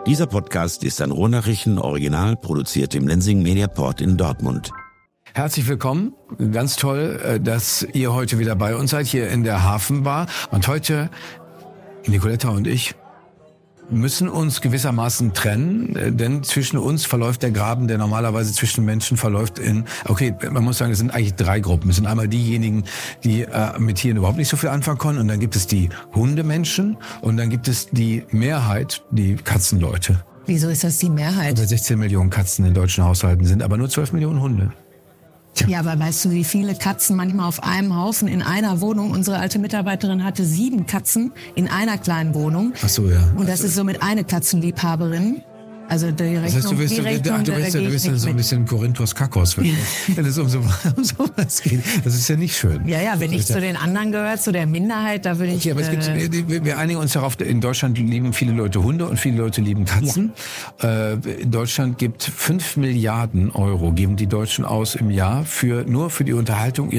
Dieser Podcast ist ein Ruhrnachrichten-Original, produziert im Lenzing Mediaport in Dortmund. Herzlich willkommen. Ganz toll, dass ihr heute wieder bei uns seid, hier in der Hafenbar. Und heute, Nicoletta und ich, müssen uns gewissermaßen trennen, denn zwischen uns verläuft der Graben, der normalerweise zwischen Menschen verläuft man muss sagen, es sind eigentlich 3 Gruppen. Es sind einmal diejenigen, die mit Tieren überhaupt nicht so viel anfangen können, und dann gibt es die Hundemenschen und dann gibt es die Mehrheit, die Katzenleute. Wieso ist das die Mehrheit? Über 16 Millionen Katzen in deutschen Haushalten sind, aber nur 12 Millionen Hunde. Tja. Ja, aber weißt du, wie viele Katzen manchmal auf einem Haufen in einer Wohnung? Unsere alte Mitarbeiterin hatte 7 Katzen in einer kleinen Wohnung. Ach so, ja. Und das ist somit eine Katzenliebhaberin. Also die Rechnung, das heißt, du bist so ein bisschen Korinthos Kakos, wenn es um sowas geht. Das ist ja nicht schön. Ja, wenn ich zu den anderen gehöre, zu der Minderheit, da würde ich... Okay, aber wir einigen uns darauf, in Deutschland lieben viele Leute Hunde und viele Leute lieben Katzen. Ja. In Deutschland gibt 5 Milliarden Euro, geben die Deutschen aus im Jahr nur für die Unterhaltung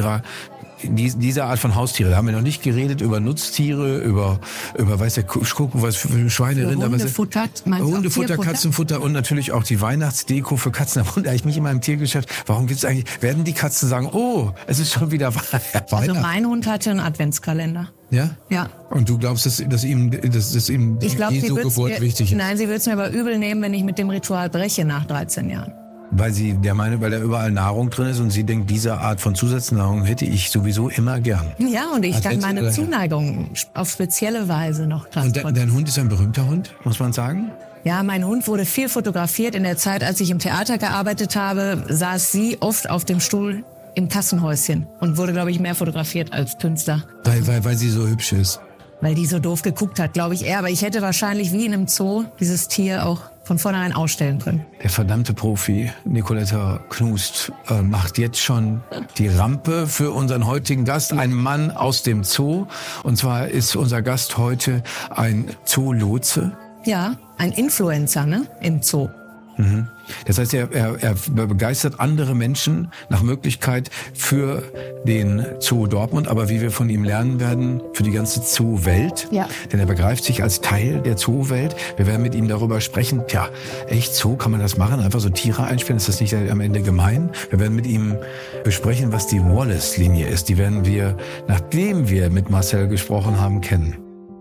dieser Art von Haustiere. Da haben wir noch nicht geredet über Nutztiere, über weiß der Kuckuck, was für Schweine, Rinder, Hundefutter, Katzenfutter und natürlich auch die Weihnachtsdeko für Katzen. Da wundere ich mich in meinem Tiergeschäft, werden die Katzen sagen, oh, es ist schon wieder Weihnachten? Also mein Hund hatte einen Adventskalender. Ja? Ja. Und du glaubst, dass ihm die Jesu-Geburt wichtig ist? Nein, sie würde es mir aber übel nehmen, wenn ich mit dem Ritual breche nach 13 Jahren. Weil da überall Nahrung drin ist und sie denkt, diese Art von Zusatznahrung hätte ich sowieso immer gern. Ja, und ich kann meine Zuneigung auf spezielle Weise noch transportieren. Und dein Hund ist ein berühmter Hund, muss man sagen? Ja, mein Hund wurde viel fotografiert. In der Zeit, als ich im Theater gearbeitet habe, saß sie oft auf dem Stuhl im Kassenhäuschen und wurde, glaube ich, mehr fotografiert als Künstler. Weil sie so hübsch ist. Weil die so doof geguckt hat, glaube ich eher. Aber ich hätte wahrscheinlich wie in einem Zoo dieses Tier auch von vornherein ausstellen können. Der verdammte Profi Nicoletta Knust macht jetzt schon die Rampe für unseren heutigen Gast, ein Mann aus dem Zoo. Und zwar ist unser Gast heute ein Zoolotse. Ja, ein Influencer, ne, im Zoo. Mhm. Das heißt, er begeistert andere Menschen nach Möglichkeit für den Zoo Dortmund, aber wie wir von ihm lernen werden, für die ganze Zoo-Welt. Ja. Denn er begreift sich als Teil der Zoo-Welt. Wir werden mit ihm darüber sprechen, echt Zoo, kann man das machen? Einfach so Tiere einspielen, ist das nicht am Ende gemein? Wir werden mit ihm besprechen, was die Wallace-Linie ist. Die werden wir, nachdem wir mit Marcel gesprochen haben, kennen.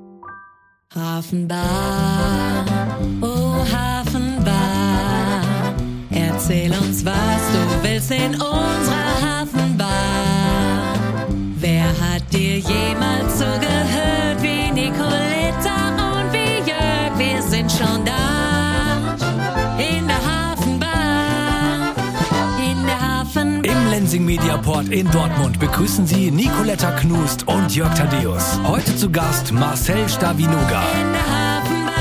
Hafenbar, oh Hafenbar, erzähl uns, was du willst in unserer Hafenbar. Wer hat dir jemals so gehört wie Nicoletta und wie Jörg? Wir sind schon da, in der Hafenbar, in der Hafenbar. Im Lenzing Mediaport in Dortmund begrüßen Sie Nicoletta Knust und Jörg Thaddeus. Heute zu Gast Marcel Stavinuga. In der Hafenbar.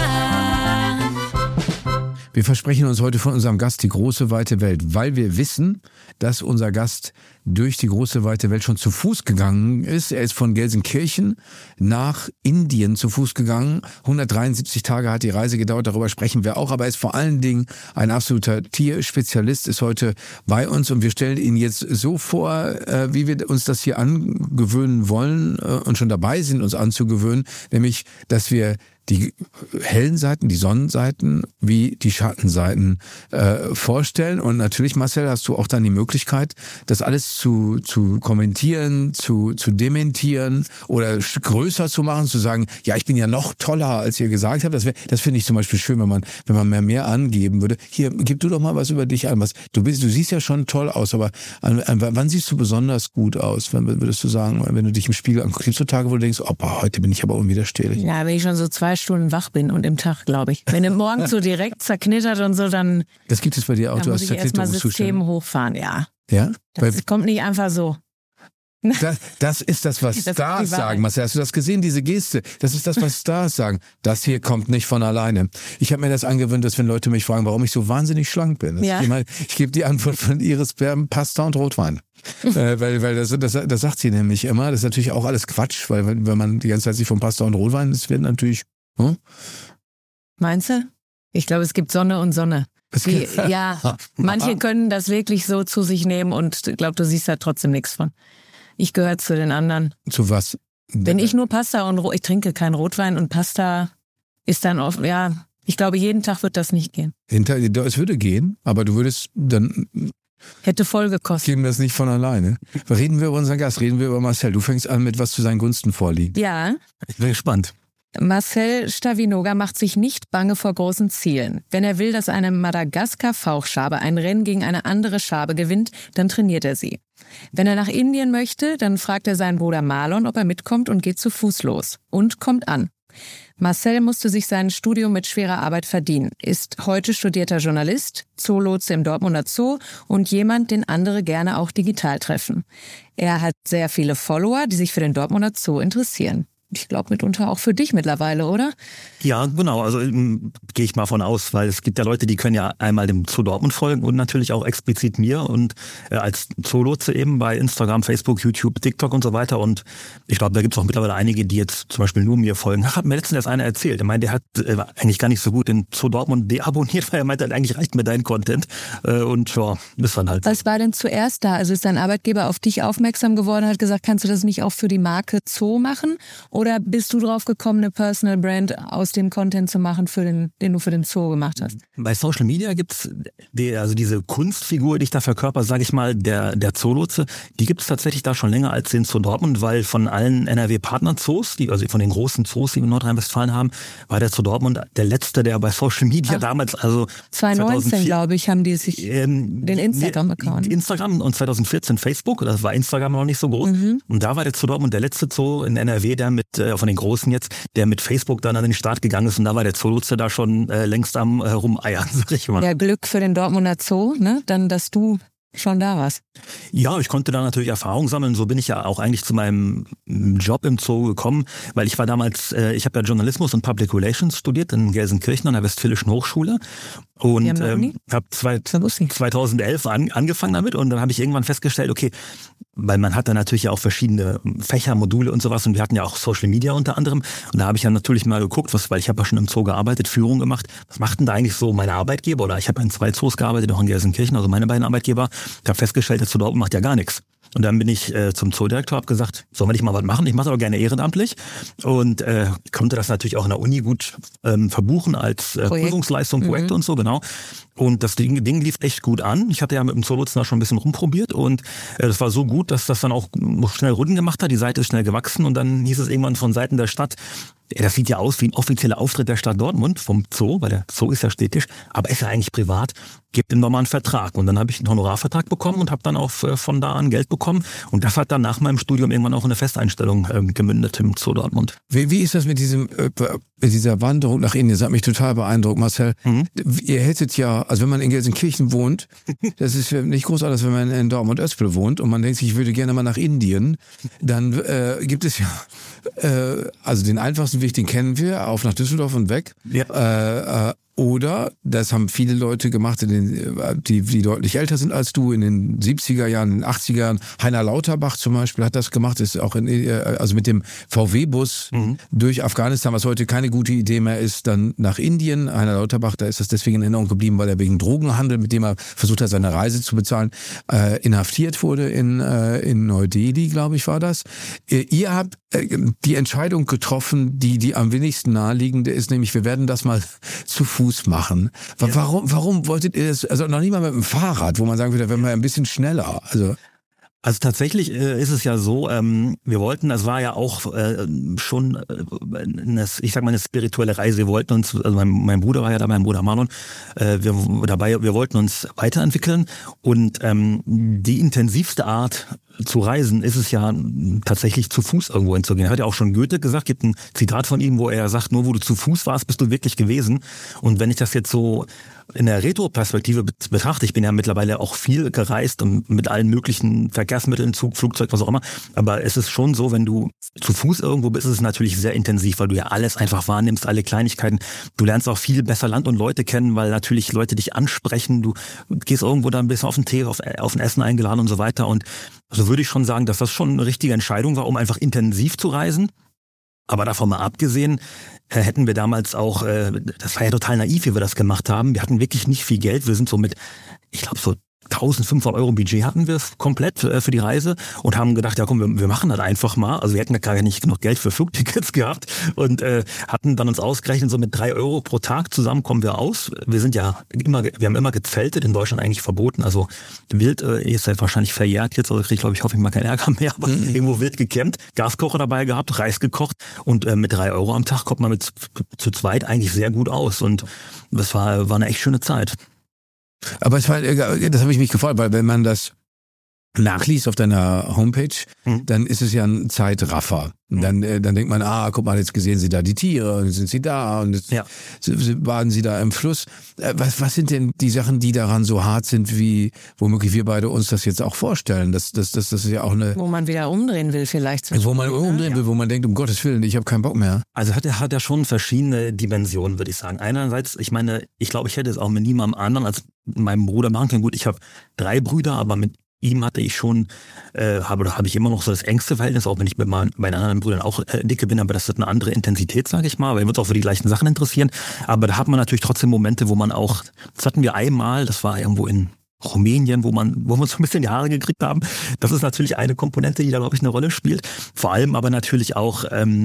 Wir versprechen uns heute von unserem Gast die große weite Welt, weil wir wissen, dass unser Gast durch die große weite Welt schon zu Fuß gegangen ist. Er ist von Gelsenkirchen nach Indien zu Fuß gegangen. 173 Tage hat die Reise gedauert, darüber sprechen wir auch. Aber er ist vor allen Dingen ein absoluter Tierspezialist, ist heute bei uns. Und wir stellen ihn jetzt so vor, wie wir uns das hier angewöhnen wollen und schon dabei sind, uns anzugewöhnen. Nämlich, dass wir die hellen Seiten, die Sonnenseiten wie die Schattenseiten vorstellen. Und natürlich, Marcel, hast du auch dann die Möglichkeit, das alles zu kommentieren, zu dementieren oder größer zu machen, zu sagen, ja, ich bin ja noch toller, als ihr gesagt habt. Das finde ich zum Beispiel schön, wenn man mehr angeben würde. Hier, gib du doch mal was über dich an. Du siehst ja schon toll aus, aber wann siehst du besonders gut aus, würdest du sagen, wenn du dich im Spiegel anguckst? Gibt es so Tage, wo du denkst, heute bin ich aber unwiderstehlich? Ja, wenn ich schon so 2 Stunden wach bin und im Tag, glaube ich. Wenn du morgens so direkt zerknittert und so, dann... Das gibt es bei dir auch, du hast Zerknitterungszustände. Muss ich erstmal System hochfahren, ja. Ja? Das kommt nicht einfach so. Das ist das, was Stars sagen. Marcel, hast du das gesehen, diese Geste? Das ist das, was Stars sagen. Das hier kommt nicht von alleine. Ich habe mir das angewöhnt, dass wenn Leute mich fragen, warum ich so wahnsinnig schlank bin. Ja. Ich gebe die Antwort von Iris Berben, Pasta und Rotwein. Weil das sagt sie nämlich immer. Das ist natürlich auch alles Quatsch, weil wenn man die ganze Zeit sich von Pasta und Rotwein, das wird natürlich... Meinst du? Ich glaube, es gibt Sonne und Sonne. Manche können das wirklich so zu sich nehmen und ich glaube, du siehst da trotzdem nichts von. Ich gehöre zu den anderen. Zu was? Wenn ich nur Pasta und ich trinke keinen Rotwein und Pasta ist dann oft, Ich glaube, jeden Tag wird das nicht gehen. Es würde gehen, aber du würdest dann... Hätte voll gekostet. Geben das nicht von alleine. Reden wir über unseren Gast, reden wir über Marcel. Du fängst an mit was zu seinen Gunsten vorliegt. Ja. Ich bin gespannt. Marcel Stavinoga macht sich nicht bange vor großen Zielen. Wenn er will, dass eine Madagaskar-Fauchschabe ein Rennen gegen eine andere Schabe gewinnt, dann trainiert er sie. Wenn er nach Indien möchte, dann fragt er seinen Bruder Marlon, ob er mitkommt und geht zu Fuß los. Und kommt an. Marcel musste sich sein Studium mit schwerer Arbeit verdienen, ist heute studierter Journalist, Zoolotse im Dortmunder Zoo und jemand, den andere gerne auch digital treffen. Er hat sehr viele Follower, die sich für den Dortmunder Zoo interessieren. Ich glaube mitunter auch für dich mittlerweile, oder? Ja, genau. Also gehe ich mal von aus, weil es gibt ja Leute, die können ja einmal dem Zoo Dortmund folgen und natürlich auch explizit mir und als Zoolotse eben bei Instagram, Facebook, YouTube, TikTok und so weiter. Und ich glaube, da gibt es auch mittlerweile einige, die jetzt zum Beispiel nur mir folgen. Hat mir letztens erst einer erzählt. Er meinte, der hat eigentlich gar nicht so gut den Zoo Dortmund deabonniert, weil er meinte, eigentlich reicht mir dein Content. Und ja, ist dann halt. Was war denn zuerst da? Also ist dein Arbeitgeber auf dich aufmerksam geworden und hat gesagt, kannst du das nicht auch für die Marke Zoo machen? Oder bist du drauf gekommen, eine Personal Brand aus dem Content zu machen, den du für den Zoo gemacht hast? Bei Social Media gibt's diese Kunstfigur, die ich da verkörper, sage ich mal, der Zoolotse, die gibt's tatsächlich da schon länger als den Zoo Dortmund, weil von allen NRW-Partner-Zoos, also von den großen Zoos, die wir in Nordrhein-Westfalen haben, war der Zoo Dortmund der letzte, der bei Social Media damals, also 2019, glaube ich, haben die sich den Instagram-Account. Instagram und 2014 Facebook, das war Instagram noch nicht so groß. Und da war der Zoo Dortmund der letzte Zoo in NRW, der von den Großen jetzt, der mit Facebook dann an den Start gegangen ist und da war der Zoolotse da schon längst am Rumeiern, sag ich mal. Ja, Glück für den Dortmunder Zoo, ne? Dann, dass du schon da warst. Ja, ich konnte da natürlich Erfahrung sammeln. So bin ich ja auch eigentlich zu meinem Job im Zoo gekommen, weil ich war damals, ich habe ja Journalismus und Public Relations studiert in Gelsenkirchen an der Westfälischen Hochschule und habe 2011 angefangen damit und dann habe ich irgendwann festgestellt, okay, weil man hat da natürlich ja auch verschiedene Fächer, Module und sowas und wir hatten ja auch Social Media unter anderem und da habe ich ja natürlich mal geguckt, weil ich habe ja schon im Zoo gearbeitet, Führung gemacht, was machten da eigentlich so meine Arbeitgeber oder ich habe in 2 Zoos gearbeitet, auch in Gelsenkirchen, also meine beiden Arbeitgeber. Ich habe festgestellt, der Zoo Dortmund macht ja gar nichts. Und dann bin ich zum Zoodirektor, habe gesagt, sollen wir nicht mal was machen? Ich mache das aber gerne ehrenamtlich und konnte das natürlich auch in der Uni gut verbuchen als Prüfungsleistung, Projekte und so, genau. Und das Ding lief echt gut an. Ich hatte ja mit dem Zoolotsen da schon ein bisschen rumprobiert und das war so gut, dass das dann auch noch schnell Runden gemacht hat. Die Seite ist schnell gewachsen und dann hieß es irgendwann von Seiten der Stadt, das sieht ja aus wie ein offizieller Auftritt der Stadt Dortmund vom Zoo, weil der Zoo ist ja städtisch, aber ist ja eigentlich privat, gibt ihm nochmal einen Vertrag. Und dann habe ich einen Honorarvertrag bekommen und habe dann auch von da an Geld bekommen. Und das hat dann nach meinem Studium irgendwann auch in eine Festeinstellung gemündet im Zoo Dortmund. Wie ist das mit dieser Wanderung nach Indien? Das hat mich total beeindruckt, Marcel. Ihr hättet ja, also wenn man in Gelsenkirchen wohnt, das ist ja nicht groß anders, wenn man in Dortmund-Öspel wohnt und man denkt sich, ich würde gerne mal nach Indien, dann gibt es ja, also den einfachsten Weg, den kennen wir, auf nach Düsseldorf und weg. Ja. Oder, das haben viele Leute gemacht, die deutlich älter sind als du, in den 70er Jahren, in den 80er Jahren. Heiner Lauterbach zum Beispiel hat das gemacht, ist auch also mit dem VW-Bus durch Afghanistan, was heute keine gute Idee mehr ist, dann nach Indien. Heiner Lauterbach, da ist das deswegen in Erinnerung geblieben, weil er wegen Drogenhandel, mit dem er versucht hat, seine Reise zu bezahlen, inhaftiert wurde in Neu-Delhi, glaube ich, war das. Ihr habt die Entscheidung getroffen, die am wenigsten naheliegende ist, nämlich wir werden das mal zu Fuß machen. Ja. Warum wolltet ihr das, also noch nicht mal mit dem Fahrrad, wo man sagen würde, wenn wir ein bisschen schneller, Also tatsächlich ist es ja so, wir wollten, das war ja auch schon eine spirituelle Reise. Wir wollten uns, also mein Bruder war ja da, mein Bruder Marlon, wir wollten uns weiterentwickeln und die intensivste Art zu reisen ist es ja tatsächlich zu Fuß irgendwo hinzugehen. Er hat ja auch schon Goethe gesagt, gibt ein Zitat von ihm, wo er sagt, nur wo du zu Fuß warst, bist du wirklich gewesen. Und wenn ich das jetzt so in der Retro-Perspektive betrachte, ich bin ja mittlerweile auch viel gereist und mit allen möglichen Verkehrsmitteln, Zug, Flugzeug, was auch immer, aber es ist schon so, wenn du zu Fuß irgendwo bist, ist es natürlich sehr intensiv, weil du ja alles einfach wahrnimmst, alle Kleinigkeiten. Du lernst auch viel besser Land und Leute kennen, weil natürlich Leute dich ansprechen, du gehst irgendwo da ein bisschen auf den Tee, auf ein Essen eingeladen und so weiter und also würde ich schon sagen, dass das schon eine richtige Entscheidung war, um einfach intensiv zu reisen. Aber davon mal abgesehen, hätten wir damals auch, das war ja total naiv, wie wir das gemacht haben. Wir hatten wirklich nicht viel Geld. Wir sind so mit, ich glaube so 1.500 € Budget hatten wir komplett für die Reise und haben gedacht, ja komm, wir machen das einfach mal. Also wir hätten ja gar nicht genug Geld für Flugtickets gehabt und hatten dann uns ausgerechnet, so mit 3 € pro Tag zusammen kommen wir aus. Wir haben immer gezeltet, in Deutschland eigentlich verboten. Also wild ist ja wahrscheinlich verjährt jetzt, also kriege ich, hoffe ich mal keinen Ärger mehr, aber irgendwo wild gecampt, Gaskocher dabei gehabt, Reis gekocht und mit 3 € am Tag kommt man zu zweit eigentlich sehr gut aus und das war eine echt schöne Zeit. Aber das habe ich mich gefreut, weil wenn man das nachliest auf deiner Homepage, dann ist es ja ein Zeitraffer. Dann denkt man, guck mal, jetzt sehen Sie da die Tiere und sind Sie da und jetzt baden Sie da im Fluss. Was sind denn die Sachen, die daran so hart sind, wie womöglich wir beide uns das jetzt auch vorstellen? Das ist ja auch eine... Wo man wieder umdrehen will vielleicht. Wo man umdrehen will, wo man denkt, um Gottes Willen, ich habe keinen Bock mehr. Also hat er schon verschiedene Dimensionen, würde ich sagen. Einerseits, ich glaube, ich hätte es auch mit niemandem anderen als meinem Bruder machen können. Gut, ich habe 3 Brüder, aber mit ihm hatte ich schon, habe ich immer noch so das engste Verhältnis, auch wenn ich mit meinen anderen Brüdern auch dicke bin, aber das hat eine andere Intensität, sage ich mal, weil wir uns auch für die gleichen Sachen interessieren. Aber da hat man natürlich trotzdem Momente, wo man auch, das hatten wir einmal, das war irgendwo in Rumänien, wo wir uns so ein bisschen die Haare gekriegt haben. Das ist natürlich eine Komponente, die da, glaube ich, eine Rolle spielt. Vor allem aber natürlich auch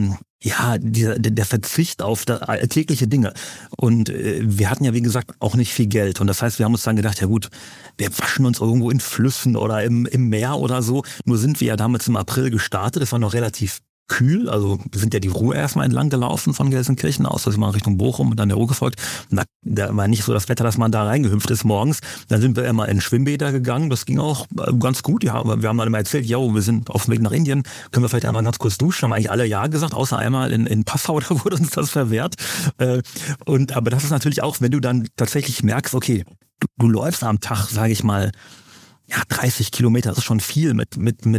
der Verzicht auf alltägliche Dinge. Und wir hatten ja, wie gesagt, auch nicht viel Geld. Und das heißt, wir haben uns dann gedacht, ja gut, wir waschen uns irgendwo in Flüssen oder im Meer oder so. Nur sind wir ja damals im April gestartet. Es war noch relativ kühl, also wir sind ja die Ruhr erstmal entlang gelaufen von Gelsenkirchen aus, also mal Richtung Bochum und dann der Ruhr gefolgt. Und da war nicht so das Wetter, dass man da reingehüpft ist morgens. Dann sind wir immer in Schwimmbäder gegangen, das ging auch ganz gut. Ja, wir haben dann immer erzählt, wir sind auf dem Weg nach Indien, können wir vielleicht einmal ganz kurz duschen? Haben eigentlich alle ja gesagt, außer einmal in Passau, da wurde uns das verwehrt. Aber das ist natürlich auch, wenn du dann tatsächlich merkst, okay, du läufst am Tag, sage ich mal, 30 Kilometer, das ist schon viel mit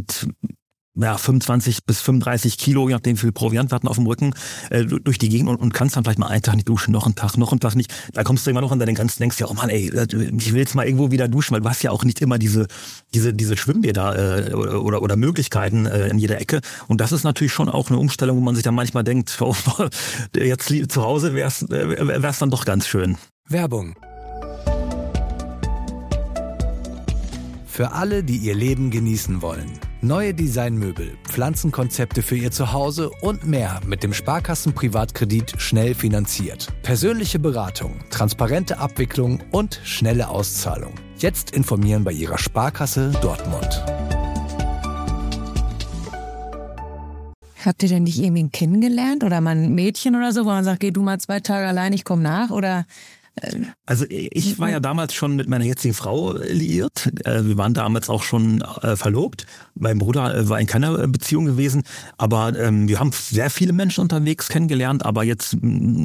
25 bis 35 Kilo, je nachdem wie viel Proviant wir hatten auf dem Rücken, durch die Gegend und kannst dann vielleicht mal einen Tag nicht duschen, noch einen Tag nicht. Da kommst du immer noch an deine Grenzen, denkst ja, oh Mann, ey, ich will jetzt mal irgendwo wieder duschen, weil du hast ja auch nicht immer diese Schwimmbäder oder Möglichkeiten in jeder Ecke. Und das ist natürlich schon auch eine Umstellung, wo man sich dann manchmal denkt, jetzt zu Hause wär's dann doch ganz schön. Werbung. Für alle, die ihr Leben genießen wollen. Neue Designmöbel, Pflanzenkonzepte für ihr Zuhause und mehr mit dem Sparkassen Privatkredit schnell finanziert. Persönliche Beratung, transparente Abwicklung und schnelle Auszahlung. Jetzt informieren bei Ihrer Sparkasse Dortmund. Habt ihr denn nicht irgendwie kennengelernt oder mal ein Mädchen oder so, wo man sagt, geh du mal 2 Tage allein, ich komm nach oder... Also ich war ja damals schon mit meiner jetzigen Frau liiert. Wir waren damals auch schon verlobt. Mein Bruder war in keiner Beziehung gewesen. Aber wir haben sehr viele Menschen unterwegs kennengelernt, aber jetzt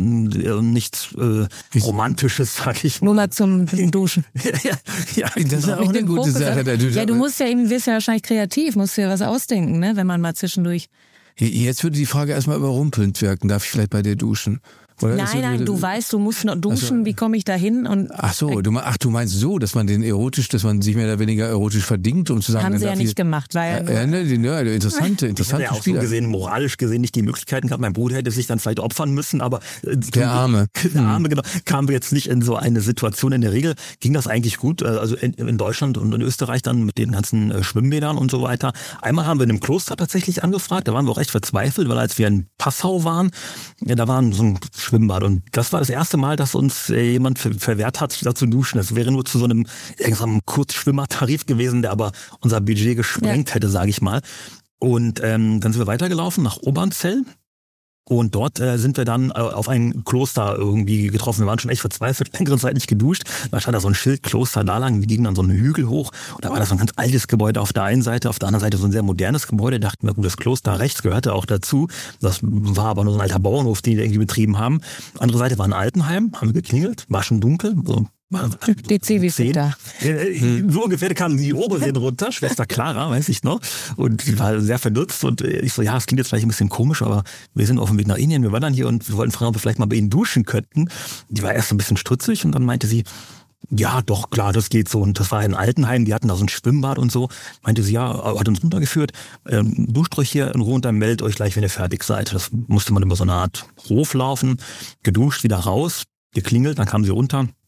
nichts Romantisches, sag ich mal. Nur mal zum Duschen. Ja, das ist auch eine gute Sache. Ja, du musst wirst ja wahrscheinlich kreativ, musst dir was ausdenken, ne, wenn man mal zwischendurch... Jetzt würde die Frage erstmal überrumpelnd wirken. Darf ich vielleicht bei dir duschen? Oder nein, du weißt, du musst noch duschen, also, wie komme ich da hin? Ach so, du meinst so, dass man dass man sich mehr oder weniger erotisch verdingt, um zu sagen... Haben sie ja nicht gemacht, weil... interessante ich hatte ja auch Spieler. So moralisch gesehen nicht die Möglichkeiten gehabt. Mein Bruder hätte sich dann vielleicht opfern müssen, aber... Der Arme, genau. Kamen wir jetzt nicht in so eine Situation. In der Regel ging das eigentlich gut. Also in Deutschland und in Österreich dann mit den ganzen Schwimmbädern und so weiter. Einmal haben wir in einem Kloster tatsächlich angefragt, da waren wir auch echt verzweifelt, weil als wir in Passau waren, da waren so ein Schwimmbad. Und das war das erste Mal, dass uns jemand verwehrt hat, da zu duschen. Das wäre nur zu so einem Kurzschwimmertarif gewesen, der aber unser Budget gesprengt hätte, sage ich mal. Und dann sind wir weitergelaufen nach Obernzell. Und dort sind wir dann auf ein Kloster irgendwie getroffen. Wir waren schon echt verzweifelt, längere Zeit nicht geduscht. Da stand da so ein Schild, Kloster da lang. Wir gingen dann so einen Hügel hoch. Und da war das so ein ganz altes Gebäude auf der einen Seite. Auf der anderen Seite so ein sehr modernes Gebäude. Da dachten wir, gut, das Kloster rechts gehörte auch dazu. Das war aber nur so ein alter Bauernhof, den die irgendwie betrieben haben. Andere Seite war ein Altenheim. Haben wir geklingelt. War schon dunkel. So DC, wie viel da? So ungefähr kamen die Oberseen runter, Schwester Clara, weiß ich noch. Und die war sehr verdutzt. Und ich so, es klingt jetzt vielleicht ein bisschen komisch, aber wir sind auf dem Weg nach Indien. Wir waren dann hier und wir wollten fragen, ob wir vielleicht mal bei Ihnen duschen könnten. Die war erst ein bisschen stutzig und dann meinte sie, ja, doch, klar, das geht so. Und das war ein Altenheim, die hatten da so ein Schwimmbad und so. Meinte sie, hat uns runtergeführt. Duscht euch hier in Ruhe und dann meldet euch gleich, wenn ihr fertig seid. Das musste man über so eine Art Hof laufen, geduscht, wieder raus, geklingelt, dann kamen sie runter.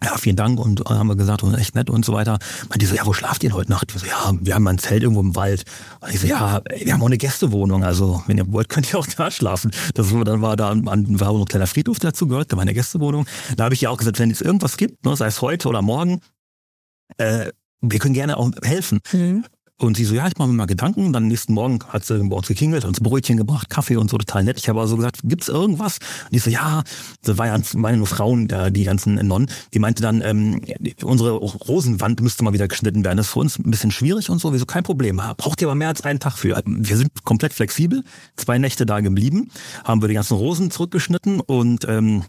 ja, vielen Dank und haben wir gesagt, und echt nett und so weiter. Meinte die so, ja, wo schlaft ihr denn heute Nacht? Ich so, ja, wir haben ein Zelt irgendwo im Wald. Und ich so, ja, wir haben auch eine Gästewohnung, also wenn ihr wollt, könnt ihr auch da schlafen. Dann war da war auch noch ein kleiner Friedhof dazu gehört, da war eine Gästewohnung. Da habe ich ja auch gesagt, wenn es irgendwas gibt, ne, sei es heute oder morgen, wir können gerne auch helfen. Mhm. Und sie so, ja, ich mache mir mal Gedanken. Dann nächsten Morgen hat sie bei uns geklingelt, uns Brötchen gebracht, Kaffee und so, total nett. Ich habe also gesagt, gibt's irgendwas? Und die so, ja, das waren nur Frauen, die ganzen Nonnen. Die meinte dann, unsere Rosenwand müsste mal wieder geschnitten werden. Das ist für uns ein bisschen schwierig und so. Wir so, kein Problem. Braucht ihr aber mehr als einen Tag für. Wir sind komplett flexibel. 2 Nächte da geblieben, haben wir die ganzen Rosen zurückgeschnitten und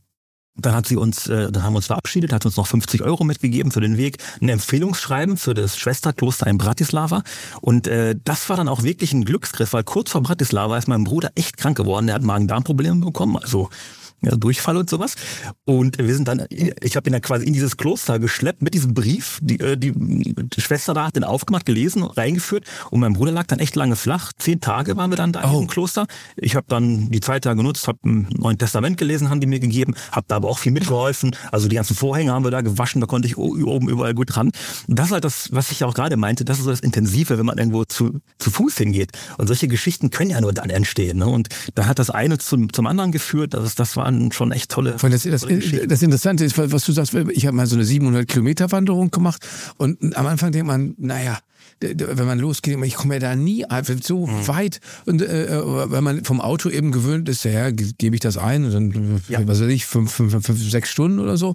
dann haben wir uns verabschiedet, hat uns noch 50 € mitgegeben für den Weg, ein Empfehlungsschreiben für das Schwesterkloster in Bratislava. Und das war dann auch wirklich ein Glücksgriff, weil kurz vor Bratislava ist mein Bruder echt krank geworden. Der hat Magen-Darm-Probleme bekommen, also ja, Durchfall und sowas. Und wir sind dann, ich habe ihn dann quasi in dieses Kloster geschleppt mit diesem Brief. Die Schwester da hat den aufgemacht, gelesen, reingeführt. Und mein Bruder lag dann echt lange flach. 10 Tage waren wir dann da in diesem Kloster. Ich habe dann die Zeit da genutzt, habe ein Neues Testament gelesen, haben die mir gegeben. Habe da aber auch viel mitgeholfen. Also die ganzen Vorhänge haben wir da gewaschen. Da konnte ich oben überall gut ran. Und das ist halt das, was ich auch gerade meinte. Das ist so das Intensive, wenn man irgendwo zu Fuß hingeht. Und solche Geschichten können ja nur dann entstehen. Ne? Und da hat das eine zum anderen geführt. Das war schon echt tolle. Das Interessante ist, was du sagst, ich habe mal so eine 700 Kilometer Wanderung gemacht und am Anfang denkt man, naja, wenn man losgeht, ich komme ja da nie so weit und wenn man vom Auto eben gewöhnt ist, ja, gebe ich das ein und dann, was weiß ich, 5, 6 Stunden oder so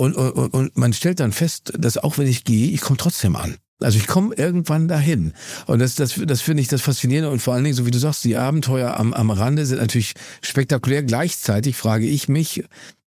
und man stellt dann fest, dass auch wenn ich gehe, ich komme trotzdem an. Also ich komme irgendwann dahin. Und das finde ich das Faszinierende. Und vor allen Dingen, so wie du sagst, die Abenteuer am Rande sind natürlich spektakulär. Gleichzeitig frage ich mich,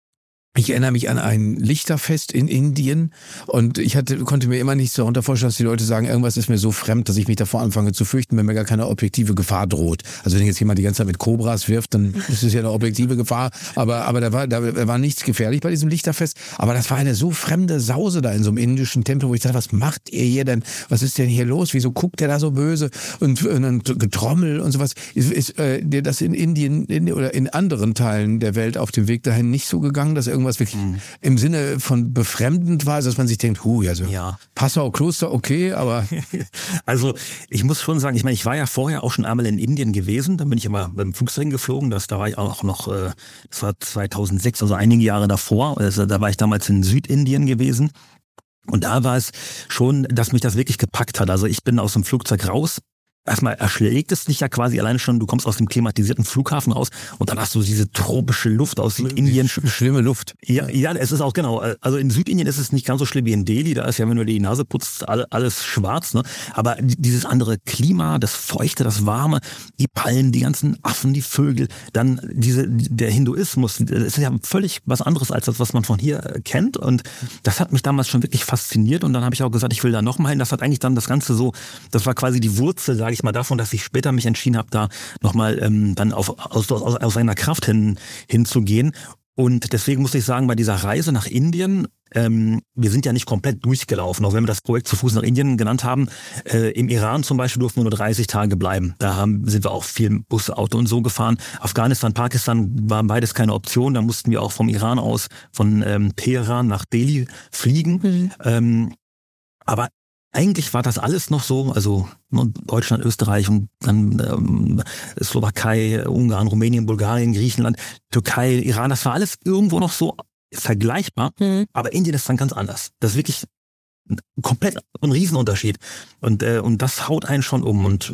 ich erinnere mich an ein Lichterfest in Indien und konnte mir immer nicht darunter vorstellen, dass die Leute sagen, irgendwas ist mir so fremd, dass ich mich davor anfange zu fürchten, wenn mir gar keine objektive Gefahr droht. Also wenn jetzt jemand die ganze Zeit mit Kobras wirft, dann ist es ja eine objektive Gefahr. Aber da war nichts gefährlich bei diesem Lichterfest. Aber das war eine so fremde Sause da in so einem indischen Tempel, wo ich dachte, was macht ihr hier denn? Was ist denn hier los? Wieso guckt der da so böse? Und Getrommel und sowas. Ist dir das in Indien oder in anderen Teilen der Welt auf dem Weg dahin nicht so gegangen, dass was wirklich im Sinne von befremdend war, dass man sich denkt, Passau Kloster, okay, aber... Also ich muss schon sagen, ich meine, ich war ja vorher auch schon einmal in Indien gewesen, dann bin ich aber beim Flugzeug geflogen, da war ich auch noch, das war 2006, also einige Jahre davor, also da war ich damals in Südindien gewesen und da war es schon, dass mich das wirklich gepackt hat. Also ich bin aus dem Flugzeug raus. Erstmal erschlägt es dich ja quasi alleine schon, du kommst aus dem klimatisierten Flughafen raus und dann hast du diese tropische Luft aus Südindien. Schlimme Luft. Ja, es ist auch genau. Also in Südindien ist es nicht ganz so schlimm wie in Delhi, da ist ja, wenn du die Nase putzt, alles schwarz, ne? Aber dieses andere Klima, das Feuchte, das Warme, die Palmen, die ganzen Affen, die Vögel, dann der Hinduismus, das ist ja völlig was anderes als das, was man von hier kennt und das hat mich damals schon wirklich fasziniert und dann habe ich auch gesagt, ich will da nochmal hin. Das hat eigentlich dann das Ganze so, das war quasi die Wurzel, sage ich mal, davon, dass ich später mich entschieden habe, da nochmal dann aus einer Kraft hinzugehen. Und deswegen muss ich sagen, bei dieser Reise nach Indien, wir sind ja nicht komplett durchgelaufen, auch wenn wir das Projekt zu Fuß nach Indien genannt haben. Im Iran zum Beispiel durften wir nur 30 Tage bleiben. Da sind wir auch viel Bus, Auto und so gefahren. Afghanistan, Pakistan waren beides keine Option. Da mussten wir auch vom Iran aus, von Teheran nach Delhi fliegen. Aber eigentlich war das alles noch so, also Deutschland, Österreich und dann Slowakei, Ungarn, Rumänien, Bulgarien, Griechenland, Türkei, Iran, das war alles irgendwo noch so vergleichbar, aber Indien ist dann ganz anders. Das ist wirklich komplett ein Riesenunterschied und das haut einen schon um und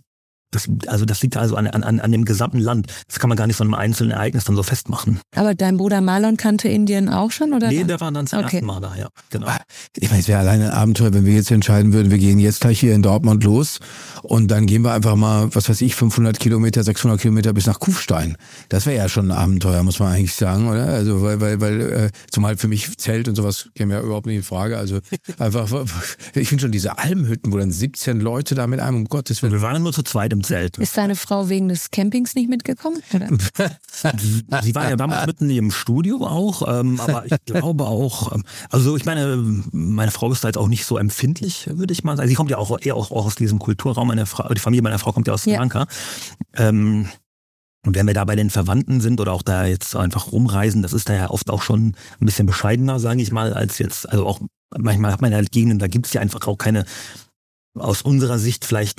das liegt also an dem gesamten Land. Das kann man gar nicht so einem einzelnen Ereignis dann so festmachen. Aber dein Bruder Marlon kannte Indien auch schon, oder? Nee, der war dann zum ersten Mal da, ja, genau. Ich meine, es wäre alleine ein Abenteuer, wenn wir jetzt entscheiden würden, wir gehen jetzt gleich hier in Dortmund los und dann gehen wir einfach mal, 500 Kilometer, 600 Kilometer bis nach Kufstein. Das wäre ja schon ein Abenteuer, muss man eigentlich sagen, oder? Also, weil zumal für mich Zelt und sowas käme ja überhaupt nicht in Frage. Also, einfach, ich finde schon diese Almhütten, wo dann 17 Leute da mit einem, um Gottes Willen. Wir waren nur zu zweit im Zelt. Ist deine Frau wegen des Campings nicht mitgekommen? Oder? Sie war ja damals mitten im Studio auch, aber ich glaube auch, also ich meine Frau ist da jetzt auch nicht so empfindlich, würde ich mal sagen. Sie kommt ja auch eher auch aus diesem Kulturraum, die Familie meiner Frau kommt ja aus Sri Lanka. Und wenn wir da bei den Verwandten sind oder auch da jetzt einfach rumreisen, das ist da ja oft auch schon ein bisschen bescheidener, sage ich mal, als jetzt, also auch manchmal hat man ja Gegenden, da gibt es ja einfach auch keine, aus unserer Sicht vielleicht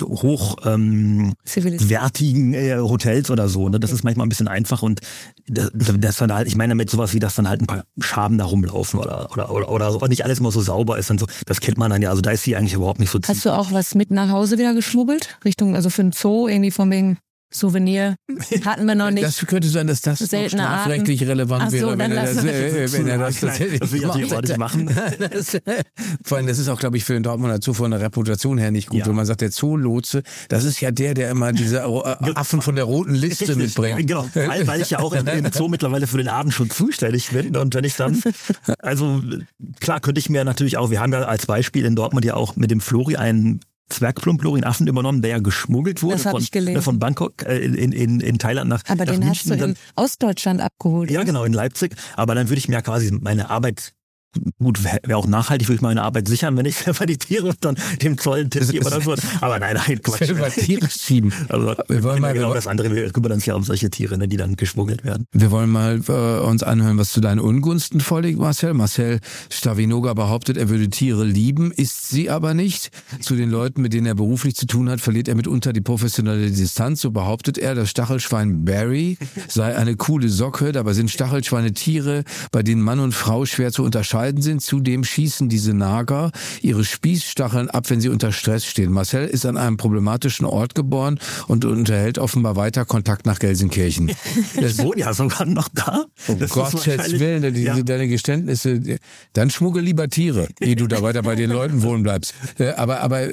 hochwertigen Hotels oder so. Ne? Das ist manchmal ein bisschen einfach und das dann halt, ich meine damit sowas wie, dass dann halt ein paar Schaben da rumlaufen oder so, und nicht alles immer so sauber ist und so. Das kennt man dann ja. Also da ist sie eigentlich überhaupt nicht so. Hast du auch was mit nach Hause wieder geschmuggelt? Also für ein Zoo, irgendwie von wegen Souvenir hatten wir noch nicht. Das könnte sein, dass das strafrechtlich relevant wäre, wenn er das tatsächlich das will ich natürlich auch nicht machen. Vor allem, das ist auch, glaube ich, für den Dortmunder Zoo von der Reputation her nicht gut. Ja. Wenn man sagt, der Zoolotse, das ist ja der immer diese Affen von der roten Liste mitbringt. Genau, weil ich ja auch im Zoo mittlerweile für den Artenschutz zuständig bin. Und wenn ich dann, also klar könnte ich mir natürlich auch, wir haben ja als Beispiel in Dortmund ja auch mit dem Flori einen Zwergplumplorinaffen übernommen, der ja geschmuggelt wurde von Bangkok in Thailand nach Aber nach den München. hast du in Ostdeutschland abgeholt. Ja, genau, in Leipzig. Aber dann würde ich mir ja quasi meine Arbeit, gut, wäre auch nachhaltig, würde ich meine Arbeit sichern, wenn ich selber die Tiere dann dem Zoll einen Tipp gebe oder so. Aber nein, Quatsch. Selber Tiere schieben. Also, wir wollen mal genau das andere, wir kümmern uns ja um solche Tiere, ne, die dann geschmuggelt werden. Wir wollen mal uns anhören, was zu deinen Ungunsten vorliegt, Marcel. Marcel Stawinoga behauptet, er würde Tiere lieben, ist sie aber nicht. Zu den Leuten, mit denen er beruflich zu tun hat, verliert er mitunter die professionelle Distanz. So behauptet er, das Stachelschwein Barry sei eine coole Socke. Dabei sind Stachelschweine Tiere, bei denen Mann und Frau schwer zu unterscheiden sind. Zudem schießen diese Nager ihre Spießstacheln ab, wenn sie unter Stress stehen. Marcel ist an einem problematischen Ort geboren und unterhält offenbar weiter Kontakt nach Gelsenkirchen. Ich wohne ja sogar noch da. Um Gottes Willen, deine Geständnisse. Dann schmuggel lieber Tiere, ehe du da weiter bei den Leuten wohnen bleibst. Aber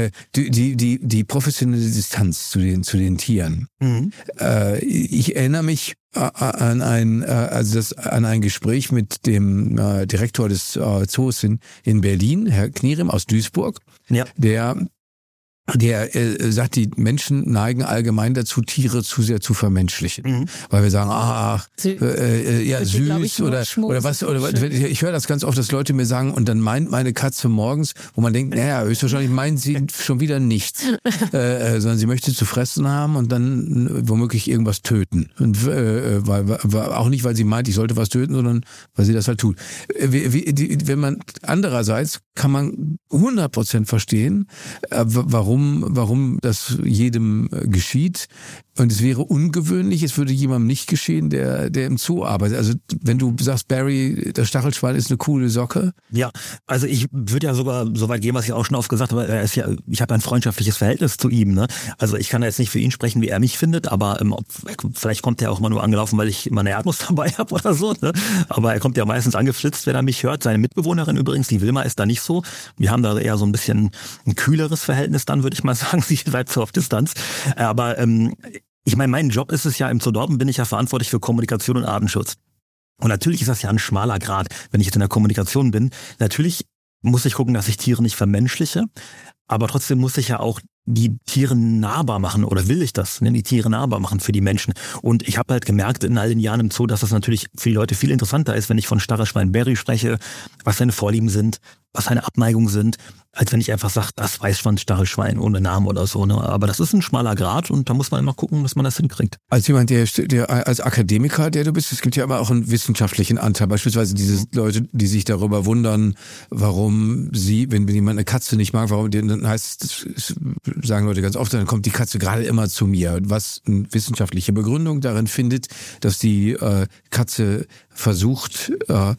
die professionelle Distanz zu den Tieren. Mhm. Ich erinnere mich an ein Gespräch mit dem Direktor des Zoos in Berlin, Herr Knierim aus Duisburg, ja. Der sagt, die Menschen neigen allgemein dazu, Tiere zu sehr zu vermenschlichen. Weil wir sagen, süß oder was. Ich höre das ganz oft, dass Leute mir sagen, und dann meint meine Katze morgens, wo man denkt, naja, höchstwahrscheinlich meint sie schon wieder nichts. Sondern sie möchte zu fressen haben und dann womöglich irgendwas töten. Und auch nicht, weil sie meint, ich sollte was töten, sondern weil sie das halt tut. Wenn man andererseits kann man 100% verstehen, warum das jedem geschieht. Und es wäre ungewöhnlich, es würde jemandem nicht geschehen, der im Zoo arbeitet. Also wenn du sagst, Barry, das Stachelschwein ist eine coole Socke. Ja, also ich würde ja sogar so weit gehen, was ich auch schon oft gesagt habe, ich habe ein freundschaftliches Verhältnis zu ihm. Ne? Also ich kann jetzt nicht für ihn sprechen, wie er mich findet, aber vielleicht kommt er auch mal nur angelaufen, weil ich immer eine Erdnuss dabei habe oder so. Ne? Aber er kommt ja meistens angeflitzt, wenn er mich hört. Seine Mitbewohnerin übrigens, die Wilma, ist da nicht so. Wir haben da eher so ein bisschen ein kühleres Verhältnis dann, würde ich mal sagen. Sie bleibt so auf Distanz. Aber ich meine, mein Job ist es ja, im Zoo Dortmund bin ich ja verantwortlich für Kommunikation und Artenschutz. Und natürlich ist das ja ein schmaler Grat, wenn ich jetzt in der Kommunikation bin. Natürlich muss ich gucken, dass ich Tiere nicht vermenschliche, aber trotzdem muss ich ja auch die Tiere nahbar machen, oder will ich das, die Tiere nahbar machen für die Menschen. Und ich habe halt gemerkt in all den Jahren im Zoo, dass das natürlich für die Leute viel interessanter ist, wenn ich von Stachelschwein Barry spreche, was seine Vorlieben sind, was seine Abneigungen sind, als wenn ich einfach sage, das Weißschwanz Stachelschwein ohne Namen oder so. Ne? Aber das ist ein schmaler Grat und da muss man immer gucken, dass man das hinkriegt. Als jemand, der als Akademiker, der du bist, es gibt ja aber auch einen wissenschaftlichen Anteil. Beispielsweise diese Leute, die sich darüber wundern, warum sie, wenn jemand eine Katze nicht mag, dann heißt es, sagen Leute ganz oft, dann kommt die Katze gerade immer zu mir. Was eine wissenschaftliche Begründung darin findet, dass die Katze versucht,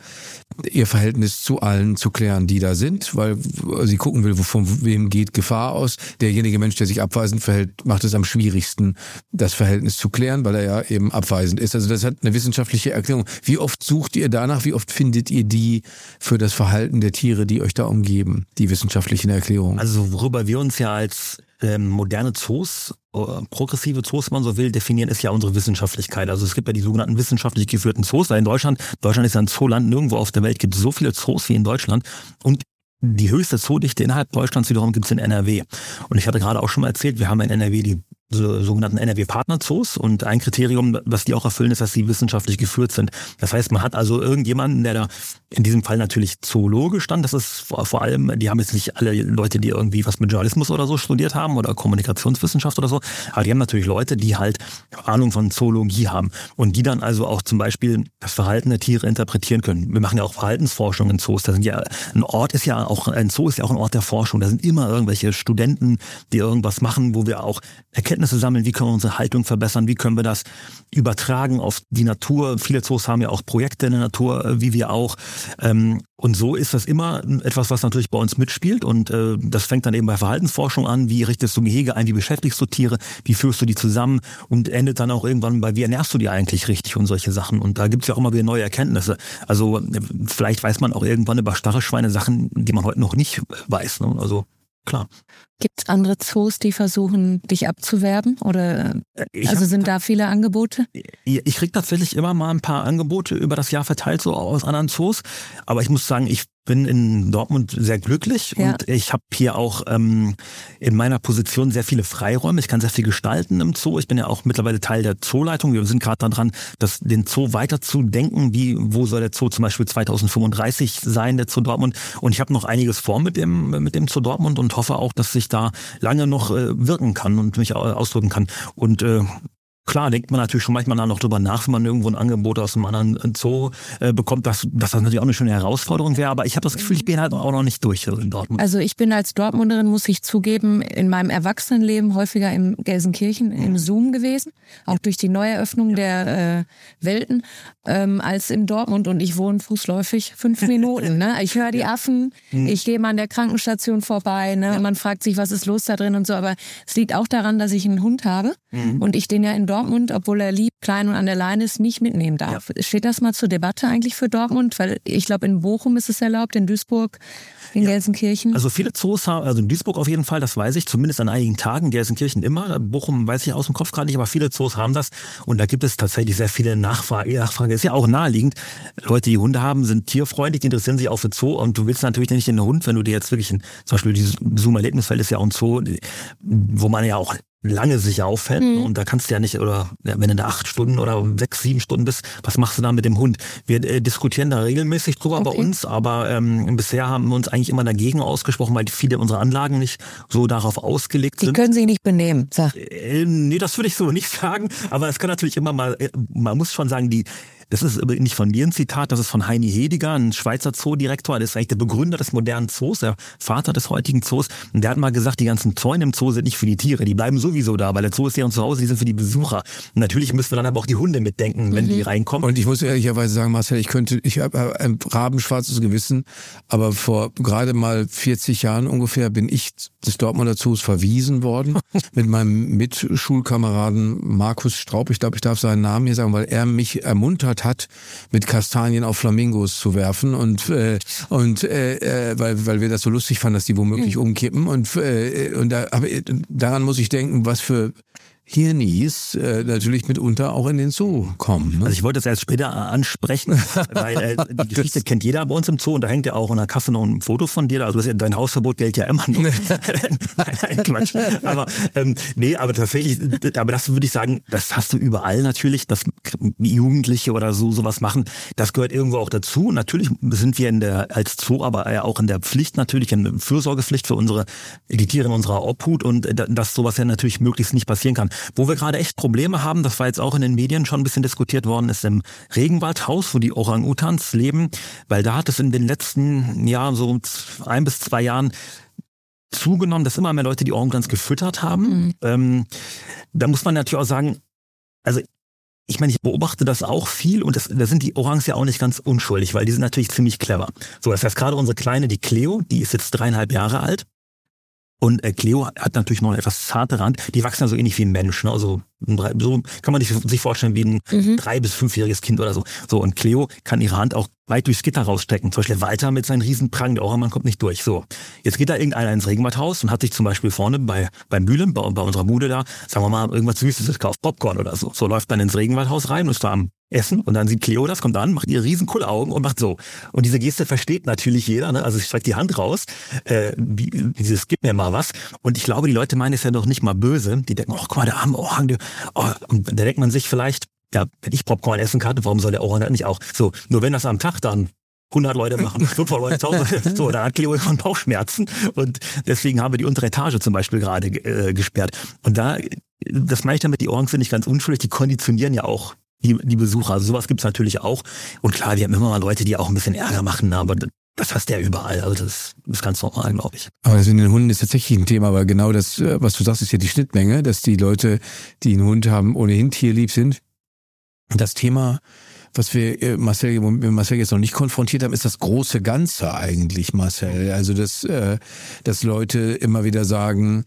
ihr Verhältnis zu allen zu klären, die da sind, weil sie gucken will, von wem geht Gefahr aus. Derjenige Mensch, der sich abweisend verhält, macht es am schwierigsten, das Verhältnis zu klären, weil er ja eben abweisend ist. Also das hat eine wissenschaftliche Erklärung. Wie oft sucht ihr danach, wie oft findet ihr die für das Verhalten der Tiere, die euch da umgeben, die wissenschaftlichen Erklärungen? Also worüber wir uns ja als moderne Zoos, progressive Zoos, wenn man so will, definieren, ist ja unsere Wissenschaftlichkeit. Also es gibt ja die sogenannten wissenschaftlich geführten Zoos, weil in Deutschland ist ja ein Zooland, nirgendwo auf der Welt gibt es so viele Zoos wie in Deutschland. Und die höchste Zoodichte innerhalb Deutschlands wiederum gibt es in NRW. Und ich hatte gerade auch schon mal erzählt, wir haben in NRW die sogenannten NRW-Partner-Zoos und ein Kriterium, was die auch erfüllen, ist, dass sie wissenschaftlich geführt sind. Das heißt, man hat also irgendjemanden, der da in diesem Fall natürlich Zoologe stand. Das ist vor allem, die haben jetzt nicht alle Leute, die irgendwie was mit Journalismus oder so studiert haben oder Kommunikationswissenschaft oder so, aber die haben natürlich Leute, die halt Ahnung von Zoologie haben und die dann also auch zum Beispiel das Verhalten der Tiere interpretieren können. Wir machen ja auch Verhaltensforschung in Zoos. Ein Zoo ist ja auch ein Ort der Forschung. Da sind immer irgendwelche Studenten, die irgendwas machen, wo wir auch Erkenntnisse sammeln, wie können wir unsere Haltung verbessern, wie können wir das übertragen auf die Natur. Viele Zoos haben ja auch Projekte in der Natur, wie wir auch. Und so ist das immer etwas, was natürlich bei uns mitspielt und das fängt dann eben bei Verhaltensforschung an. Wie richtest du Gehege ein, wie beschäftigst du Tiere, wie führst du die zusammen und endet dann auch irgendwann bei, wie ernährst du die eigentlich richtig und solche Sachen. Und da gibt es ja auch immer wieder neue Erkenntnisse. Also vielleicht weiß man auch irgendwann über Stachelschweine Sachen, die man heute noch nicht weiß. Ne? Also klar. Gibt es andere Zoos, die versuchen, dich abzuwerben? Oder sind da viele Angebote? Ich kriege tatsächlich immer mal ein paar Angebote über das Jahr verteilt, so aus anderen Zoos. Aber ich muss sagen, ich bin in Dortmund sehr glücklich und ich habe hier auch in meiner Position sehr viele Freiräume. Ich kann sehr viel gestalten im Zoo. Ich bin ja auch mittlerweile Teil der Zooleitung. Wir sind gerade daran, den Zoo weiter zu denken. Wo soll der Zoo zum Beispiel 2035 sein, der Zoo Dortmund? Und ich habe noch einiges vor mit dem Zoo Dortmund und hoffe auch, dass ich da lange noch wirken kann und mich ausdrücken kann. Und klar denkt man natürlich schon manchmal noch drüber nach, wenn man irgendwo ein Angebot aus einem anderen Zoo bekommt, dass das natürlich auch eine schöne Herausforderung wäre. Aber ich habe das Gefühl, ich bin halt auch noch nicht durch in Dortmund. Also ich bin als Dortmunderin, muss ich zugeben, in meinem Erwachsenenleben häufiger in Gelsenkirchen im Zoom gewesen, auch durch die Neueröffnung der Welten, als in Dortmund. Und ich wohne fußläufig 5 Minuten. Ne? Ich höre die Affen, ich gehe mal an der Krankenstation vorbei. Ne? Und man fragt sich, was ist los da drin und so. Aber es liegt auch daran, dass ich einen Hund habe und ich den ja in Dortmund, obwohl er lieb, klein und an der Leine ist, nicht mitnehmen darf. Ja. Steht das mal zur Debatte eigentlich für Dortmund? Weil ich glaube, in Bochum ist es erlaubt, in Duisburg, in Gelsenkirchen. Also viele Zoos haben, also in Duisburg auf jeden Fall, das weiß ich, zumindest an einigen Tagen, Gelsenkirchen immer. Bochum weiß ich aus dem Kopf gerade nicht, aber viele Zoos haben das. Und da gibt es tatsächlich sehr viele Nachfrage ist ja auch naheliegend. Leute, die Hunde haben, sind tierfreundlich, die interessieren sich auch für Zoo. Und du willst natürlich nicht in einen Hund, wenn du dir jetzt wirklich zum Beispiel dieses Zoom-Erlebnisfeld ist ja auch ein Zoo, wo man ja auch lange sich aufhält und da kannst du ja nicht, oder wenn du da 8 Stunden oder 6, 7 Stunden bist, was machst du da mit dem Hund? Wir diskutieren da regelmäßig drüber bei uns, aber bisher haben wir uns eigentlich immer dagegen ausgesprochen, weil viele unserer Anlagen nicht so darauf ausgelegt sind. Die können sich nicht benehmen, sag. Nee, das würde ich so nicht sagen, aber es kann natürlich immer mal, man muss schon sagen, das ist nicht von mir ein Zitat, das ist von Heini Hediger, ein Schweizer Zoodirektor, das ist eigentlich der Begründer des modernen Zoos, der Vater des heutigen Zoos. Und der hat mal gesagt, die ganzen Zäune im Zoo sind nicht für die Tiere, die bleiben sowieso da, weil der Zoo ist ja zu Hause, die sind für die Besucher. Und natürlich müssen wir dann aber auch die Hunde mitdenken, wenn die reinkommen. Und ich muss ehrlicherweise sagen, Marcel, ich habe ein rabenschwarzes Gewissen, aber vor gerade mal 40 Jahren ungefähr bin ich des Dortmunder Zoos verwiesen worden mit meinem Mitschulkameraden Markus Straub, ich glaube, ich darf seinen Namen hier sagen, weil er mich ermuntert hat, mit Kastanien auf Flamingos zu werfen und weil wir das so lustig fanden, dass die womöglich umkippen und daran muss ich denken, was für Hirnis natürlich mitunter auch in den Zoo kommen. Ne? Also ich wollte das erst später ansprechen, weil die Geschichte kennt jeder bei uns im Zoo und da hängt ja auch in der Kasse noch ein Foto von dir. Also dein Hausverbot gilt ja immer noch. Nein, Quatsch. Aber aber tatsächlich, aber das würde ich sagen, das hast du überall natürlich, dass Jugendliche oder sowas machen. Das gehört irgendwo auch dazu. Und natürlich sind wir als Zoo aber ja auch in der Pflicht natürlich, in der Fürsorgepflicht für die Tiere in unserer Obhut und dass sowas ja natürlich möglichst nicht passieren kann. Wo wir gerade echt Probleme haben, das war jetzt auch in den Medien schon ein bisschen diskutiert worden, ist im Regenwaldhaus, wo die Orang-Utans leben, weil da hat es in den letzten Jahren, so 1 bis 2 Jahren, zugenommen, dass immer mehr Leute die Orang-Utans gefüttert haben. Da muss man natürlich auch sagen, also ich meine, ich beobachte das auch viel und da sind die Orangs ja auch nicht ganz unschuldig, weil die sind natürlich ziemlich clever. So, das heißt gerade unsere Kleine, die Cleo, die ist jetzt 3,5 Jahre alt. Und Cleo hat natürlich noch eine etwas zarte Rand. Die wachsen ja so ähnlich wie ein Mensch, ne? Also So kann man sich vorstellen wie ein 3- bis 5-jähriges Kind oder so. So, und Cleo kann ihre Hand auch weit durchs Gitter rausstecken. Zum Beispiel Walter mit seinen riesen Prang, der Ohrmann kommt nicht durch. So, jetzt geht da irgendeiner ins Regenwaldhaus und hat sich zum Beispiel vorne beim Bühlen, bei unserer Bude da, sagen wir mal, irgendwas Süßes gekauft, Popcorn oder so. So läuft dann ins Regenwaldhaus rein und ist da am Essen und dann sieht Cleo das, kommt an, macht ihre riesen Kullaugen und macht so. Und diese Geste versteht natürlich jeder, ne? Also sie streckt die Hand raus, dieses gib mir mal was. Und ich glaube, die Leute meinen es ja doch nicht mal böse. Die denken, oh, guck mal, der arme Orang. Und da denkt man sich vielleicht, ja, wenn ich Popcorn essen kann, warum soll der Orang das nicht auch? So, nur wenn das am Tag dann 100 Leute machen, 500 Leute, 1000, so, dann hat Cleo irgendwann Bauchschmerzen und deswegen haben wir die untere Etage zum Beispiel gerade gesperrt. Und das meine ich damit, die Orans sind nicht ganz unschuldig, die konditionieren ja auch die Besucher. Also sowas gibt's natürlich auch. Und klar, wir haben immer mal Leute, die auch ein bisschen Ärger machen, aber das hast du ja überall. Also das ist ganz normal, glaube ich. Aber das in den Hunden ist tatsächlich ein Thema, aber genau das, was du sagst, ist ja die Schnittmenge, dass die Leute, die einen Hund haben, ohnehin tierlieb sind. Das Thema, was wir Marcel jetzt noch nicht konfrontiert haben, ist das große Ganze eigentlich, Marcel. Also dass Leute immer wieder sagen,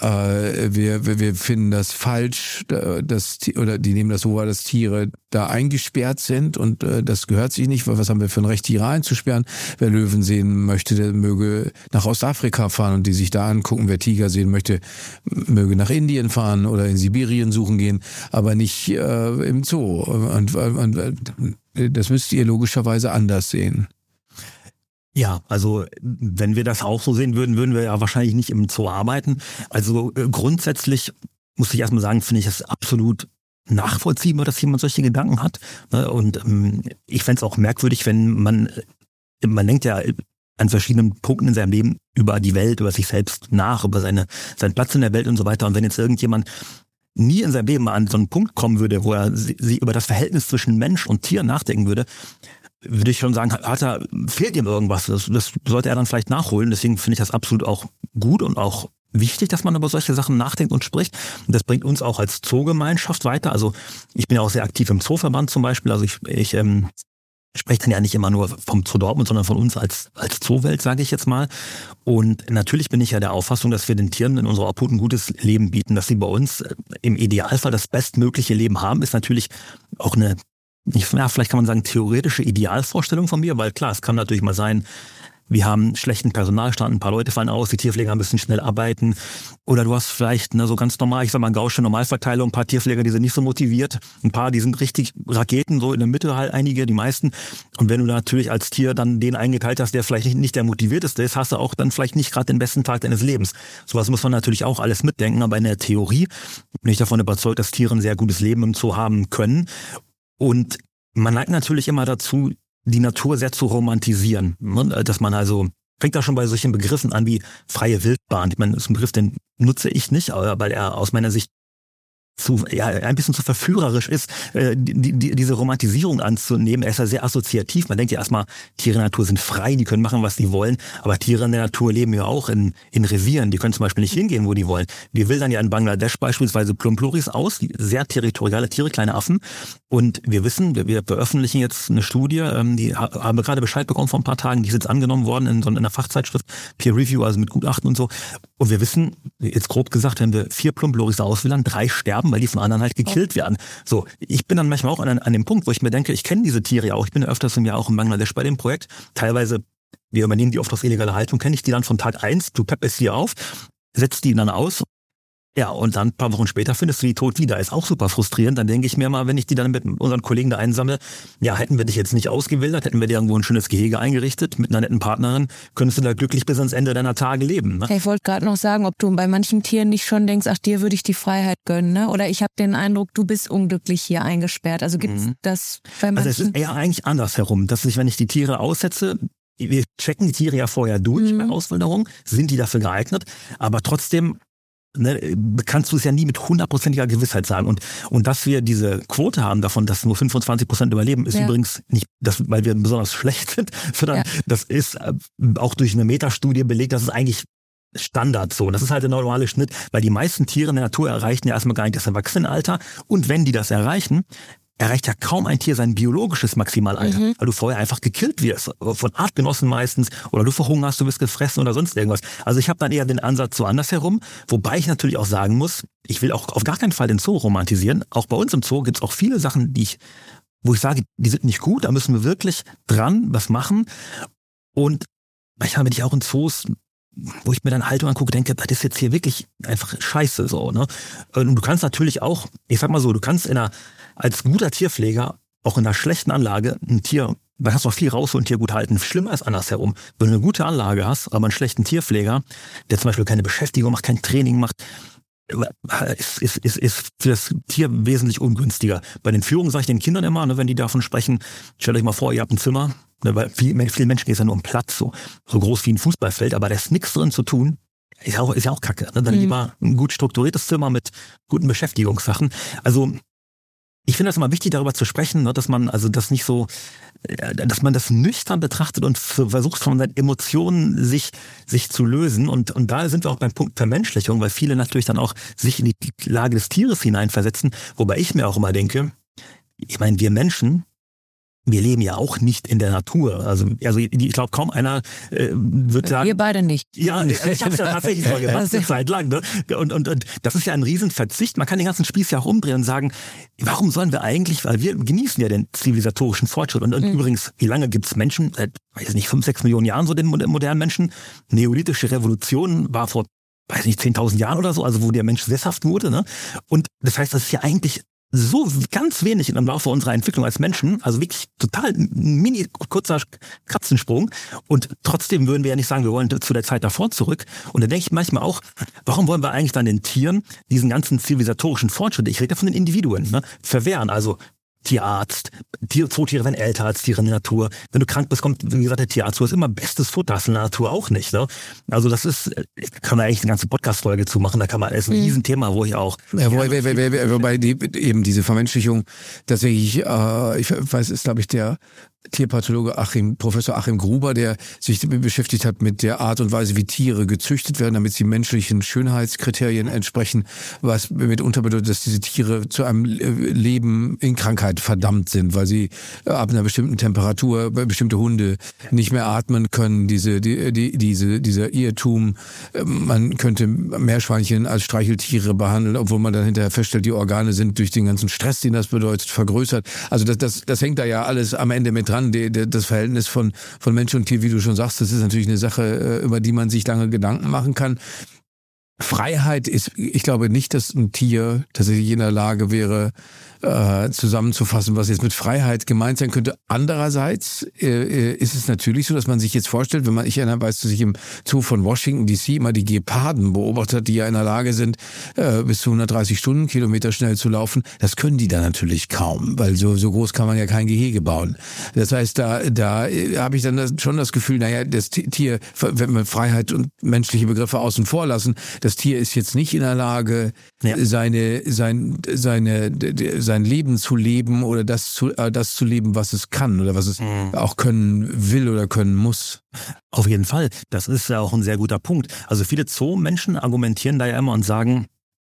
wir finden das falsch, oder die nehmen das so wahr, dass Tiere da eingesperrt sind und das gehört sich nicht, weil was haben wir für ein Recht, Tiere einzusperren? Wer Löwen sehen möchte, der möge nach Ostafrika fahren und die sich da angucken. Wer Tiger sehen möchte, möge nach Indien fahren oder in Sibirien suchen gehen, aber nicht im Zoo. Und das müsst ihr logischerweise anders sehen. Ja, also wenn wir das auch so sehen würden wir ja wahrscheinlich nicht im Zoo arbeiten. Also grundsätzlich muss ich erstmal sagen, finde ich es absolut nachvollziehbar, dass jemand solche Gedanken hat. Und ich fände es auch merkwürdig, wenn man denkt ja an verschiedenen Punkten in seinem Leben über die Welt, über sich selbst nach, über seinen Platz in der Welt und so weiter. Und wenn jetzt irgendjemand nie in seinem Leben mal an so einen Punkt kommen würde, wo er sich über das Verhältnis zwischen Mensch und Tier nachdenken würde ich schon sagen, fehlt ihm irgendwas. Das sollte er dann vielleicht nachholen. Deswegen finde ich das absolut auch gut und auch wichtig, dass man über solche Sachen nachdenkt und spricht. Und das bringt uns auch als Zoogemeinschaft weiter. Also ich bin ja auch sehr aktiv im Zooverband zum Beispiel. Also ich spreche dann ja nicht immer nur vom Zoo Dortmund, sondern von uns als Zoowelt, sage ich jetzt mal. Und natürlich bin ich ja der Auffassung, dass wir den Tieren in unserer Obhut ein gutes Leben bieten, dass sie bei uns im Idealfall das bestmögliche Leben haben, ist natürlich auch vielleicht kann man sagen, theoretische Idealvorstellung von mir, weil klar, es kann natürlich mal sein, wir haben schlechten Personalstand, ein paar Leute fallen aus, die Tierpfleger müssen schnell arbeiten. Oder du hast vielleicht so ganz normal, ich sag mal gausche Normalverteilung, ein paar Tierpfleger, die sind nicht so motiviert, ein paar, die sind richtig Raketen, so in der Mitte halt einige, die meisten. Und wenn du natürlich als Tier dann den eingeteilt hast, der vielleicht nicht der motivierteste ist, hast du auch dann vielleicht nicht gerade den besten Tag deines Lebens. Sowas muss man natürlich auch alles mitdenken, aber in der Theorie bin ich davon überzeugt, dass Tiere ein sehr gutes Leben im Zoo haben können. Und man neigt natürlich immer dazu, die Natur sehr zu romantisieren. Dass man also, fängt da schon bei solchen Begriffen an wie freie Wildbahn. Ich meine, das ist ein Begriff, den nutze ich nicht, weil er aus meiner Sicht ein bisschen zu verführerisch ist, diese Romantisierung anzunehmen. Er ist ja sehr assoziativ. Man denkt ja erstmal, Tiere in der Natur sind frei, die können machen, was sie wollen. Aber Tiere in der Natur leben ja auch in Revieren. Die können zum Beispiel nicht hingehen, wo die wollen. Wir wildern ja in Bangladesch beispielsweise Plumpluris aus, sehr territoriale Tiere, kleine Affen. Und wir wissen, wir veröffentlichen jetzt eine Studie, die haben wir gerade Bescheid bekommen vor ein paar Tagen, die ist jetzt angenommen worden in einer Fachzeitschrift, Peer Review, also mit Gutachten und so. Und wir wissen, jetzt grob gesagt, wenn wir 4 Plumpluris auswildern, 3 sterben, weil die von anderen halt gekillt werden. So, ich bin dann manchmal auch an dem Punkt, wo ich mir denke, ich kenne diese Tiere ja auch. Ich bin ja öfters im Jahr auch in Bangladesch bei dem Projekt. Teilweise, wir übernehmen die oft aus illegaler Haltung, kenne ich die dann von Tag 1, du peppest die auf, setzt die dann aus. Ja, und dann ein paar Wochen später findest du die tot wieder. Ist auch super frustrierend. Dann denke ich mir mal, wenn ich die dann mit unseren Kollegen da einsammle, ja, hätten wir dich jetzt nicht ausgewildert, hätten wir dir irgendwo ein schönes Gehege eingerichtet mit einer netten Partnerin, könntest du da glücklich bis ans Ende deiner Tage leben. Ne? Ich wollte gerade noch sagen, ob du bei manchen Tieren nicht schon denkst, ach, dir würde ich die Freiheit gönnen, ne? Oder ich habe den Eindruck, du bist unglücklich hier eingesperrt. Also gibt's das bei manchen? Also es ist eher eigentlich andersherum, dass ich, wenn ich die Tiere aussetze, wir checken die Tiere ja vorher durch bei Auswilderung, sind die dafür geeignet, aber trotzdem kannst du es ja nie mit 100%iger Gewissheit sagen. Und dass wir diese Quote haben davon, dass nur 25% überleben, ist übrigens nicht, weil wir besonders schlecht sind, sondern das ist auch durch eine Metastudie belegt, dass es eigentlich Standard so. Das ist halt der normale Schnitt, weil die meisten Tiere in der Natur erreichen ja erstmal gar nicht das Erwachsenenalter. Und wenn die das erreichen, erreicht ja kaum ein Tier sein biologisches Maximalalter, weil du vorher einfach gekillt wirst, von Artgenossen meistens, oder du verhungerst, du wirst gefressen oder sonst irgendwas. Also ich habe dann eher den Ansatz so andersherum, wobei ich natürlich auch sagen muss, ich will auch auf gar keinen Fall den Zoo romantisieren. Auch bei uns im Zoo gibt es auch viele Sachen, wo ich sage, die sind nicht gut, da müssen wir wirklich dran was machen. Und manchmal bin ich auch in Zoos, wo ich mir dann Haltung angucke, denke, das ist jetzt hier wirklich einfach scheiße so, ne? Und du kannst natürlich auch, ich sag mal so, du kannst als guter Tierpfleger auch in einer schlechten Anlage ein Tier, da kannst du auch viel raus und ein Tier gut halten. Schlimmer ist andersherum. Wenn du eine gute Anlage hast, aber einen schlechten Tierpfleger, der zum Beispiel keine Beschäftigung macht, kein Training macht, ist für das Tier wesentlich ungünstiger. Bei den Führungen sage ich den Kindern immer, ne, wenn die davon sprechen, stellt euch mal vor, ihr habt ein Zimmer, ne, weil vielen Menschen geht es ja nur um Platz, so groß wie ein Fußballfeld, aber da ist nichts drin zu tun. Ist ja auch kacke. Ne? Dann lieber ein gut strukturiertes Zimmer mit guten Beschäftigungssachen. Also ich finde das immer wichtig, darüber zu sprechen, ne, dass man das nicht so, dass man das nüchtern betrachtet und versucht von seinen Emotionen sich zu lösen. Und da sind wir auch beim Punkt Vermenschlichung, weil viele natürlich dann auch sich in die Lage des Tieres hineinversetzen. Wobei ich mir auch immer denke, ich meine, wir Menschen, wir leben ja auch nicht in der Natur. Also ich glaube, kaum einer wird sagen... Wir beide nicht. Ja, ich habe es ja tatsächlich mal gemacht, eine Zeit lang. Ne? Und das ist ja ein Riesenverzicht. Man kann den ganzen Spieß ja auch umdrehen und sagen, warum sollen wir eigentlich, weil wir genießen ja den zivilisatorischen Fortschritt. Und übrigens, wie lange gibt es Menschen, seit, weiß nicht, 5-6 Millionen Jahren so den modernen Menschen? Neolithische Revolution war vor, weiß nicht, 10.000 Jahren oder so, also wo der Mensch sesshaft wurde. Ne? Und das heißt, das ist ja eigentlich so ganz wenig im Laufe unserer Entwicklung als Menschen, also wirklich total kurzer Katzensprung, und trotzdem würden wir ja nicht sagen, wir wollen zu der Zeit davor zurück. Und da denke ich manchmal auch, warum wollen wir eigentlich dann den Tieren diesen ganzen zivilisatorischen Fortschritt, ich rede ja von den Individuen, ne, verwehren? Also Tierarzt, Zootiere werden älter als Tiere in der Natur. Wenn du krank bist, kommt, wie gesagt, der Tierarzt. Du hast immer bestes Futter, hast in der Natur auch nicht. Ne? Also das kann man eigentlich eine ganze Podcast-Folge zu machen. Da kann man, das ist ein Riesenthema, wo ich auch... Ja, wobei eben diese Vermenschlichung tatsächlich, ich weiß, ist glaube ich der Tierpathologe Professor Achim Gruber, der sich beschäftigt hat mit der Art und Weise, wie Tiere gezüchtet werden, damit sie menschlichen Schönheitskriterien entsprechen, was mitunter bedeutet, dass diese Tiere zu einem Leben in Krankheit verdammt sind, weil sie ab einer bestimmten Temperatur, bestimmte Hunde nicht mehr atmen können, dieser Irrtum, man könnte Meerschweinchen als Streicheltiere behandeln, obwohl man dann hinterher feststellt, die Organe sind durch den ganzen Stress, den das bedeutet, vergrößert. Also das hängt da ja alles am Ende mit dran. Das Verhältnis von Mensch und Tier, wie du schon sagst, das ist natürlich eine Sache, über die man sich lange Gedanken machen kann. Freiheit ist, ich glaube nicht, dass ein Tier tatsächlich in der Lage wäre, zusammenzufassen, was jetzt mit Freiheit gemeint sein könnte. Andererseits ist es natürlich so, dass man sich jetzt vorstellt, ich weiß, dass ich im Zoo von Washington DC immer die Geparden beobachtet hat, die ja in der Lage sind, bis zu 130 Stundenkilometer schnell zu laufen. Das können die dann natürlich kaum, weil so groß kann man ja kein Gehege bauen. Das heißt, da habe ich dann schon das Gefühl, das Tier, wenn wir Freiheit und menschliche Begriffe außen vor lassen, das Tier ist jetzt nicht in der Lage, sein Leben zu leben oder das zu leben, was es kann oder was es auch können will oder können muss. Auf jeden Fall. Das ist ja auch ein sehr guter Punkt. Also viele Zoo-Menschen argumentieren da ja immer und sagen,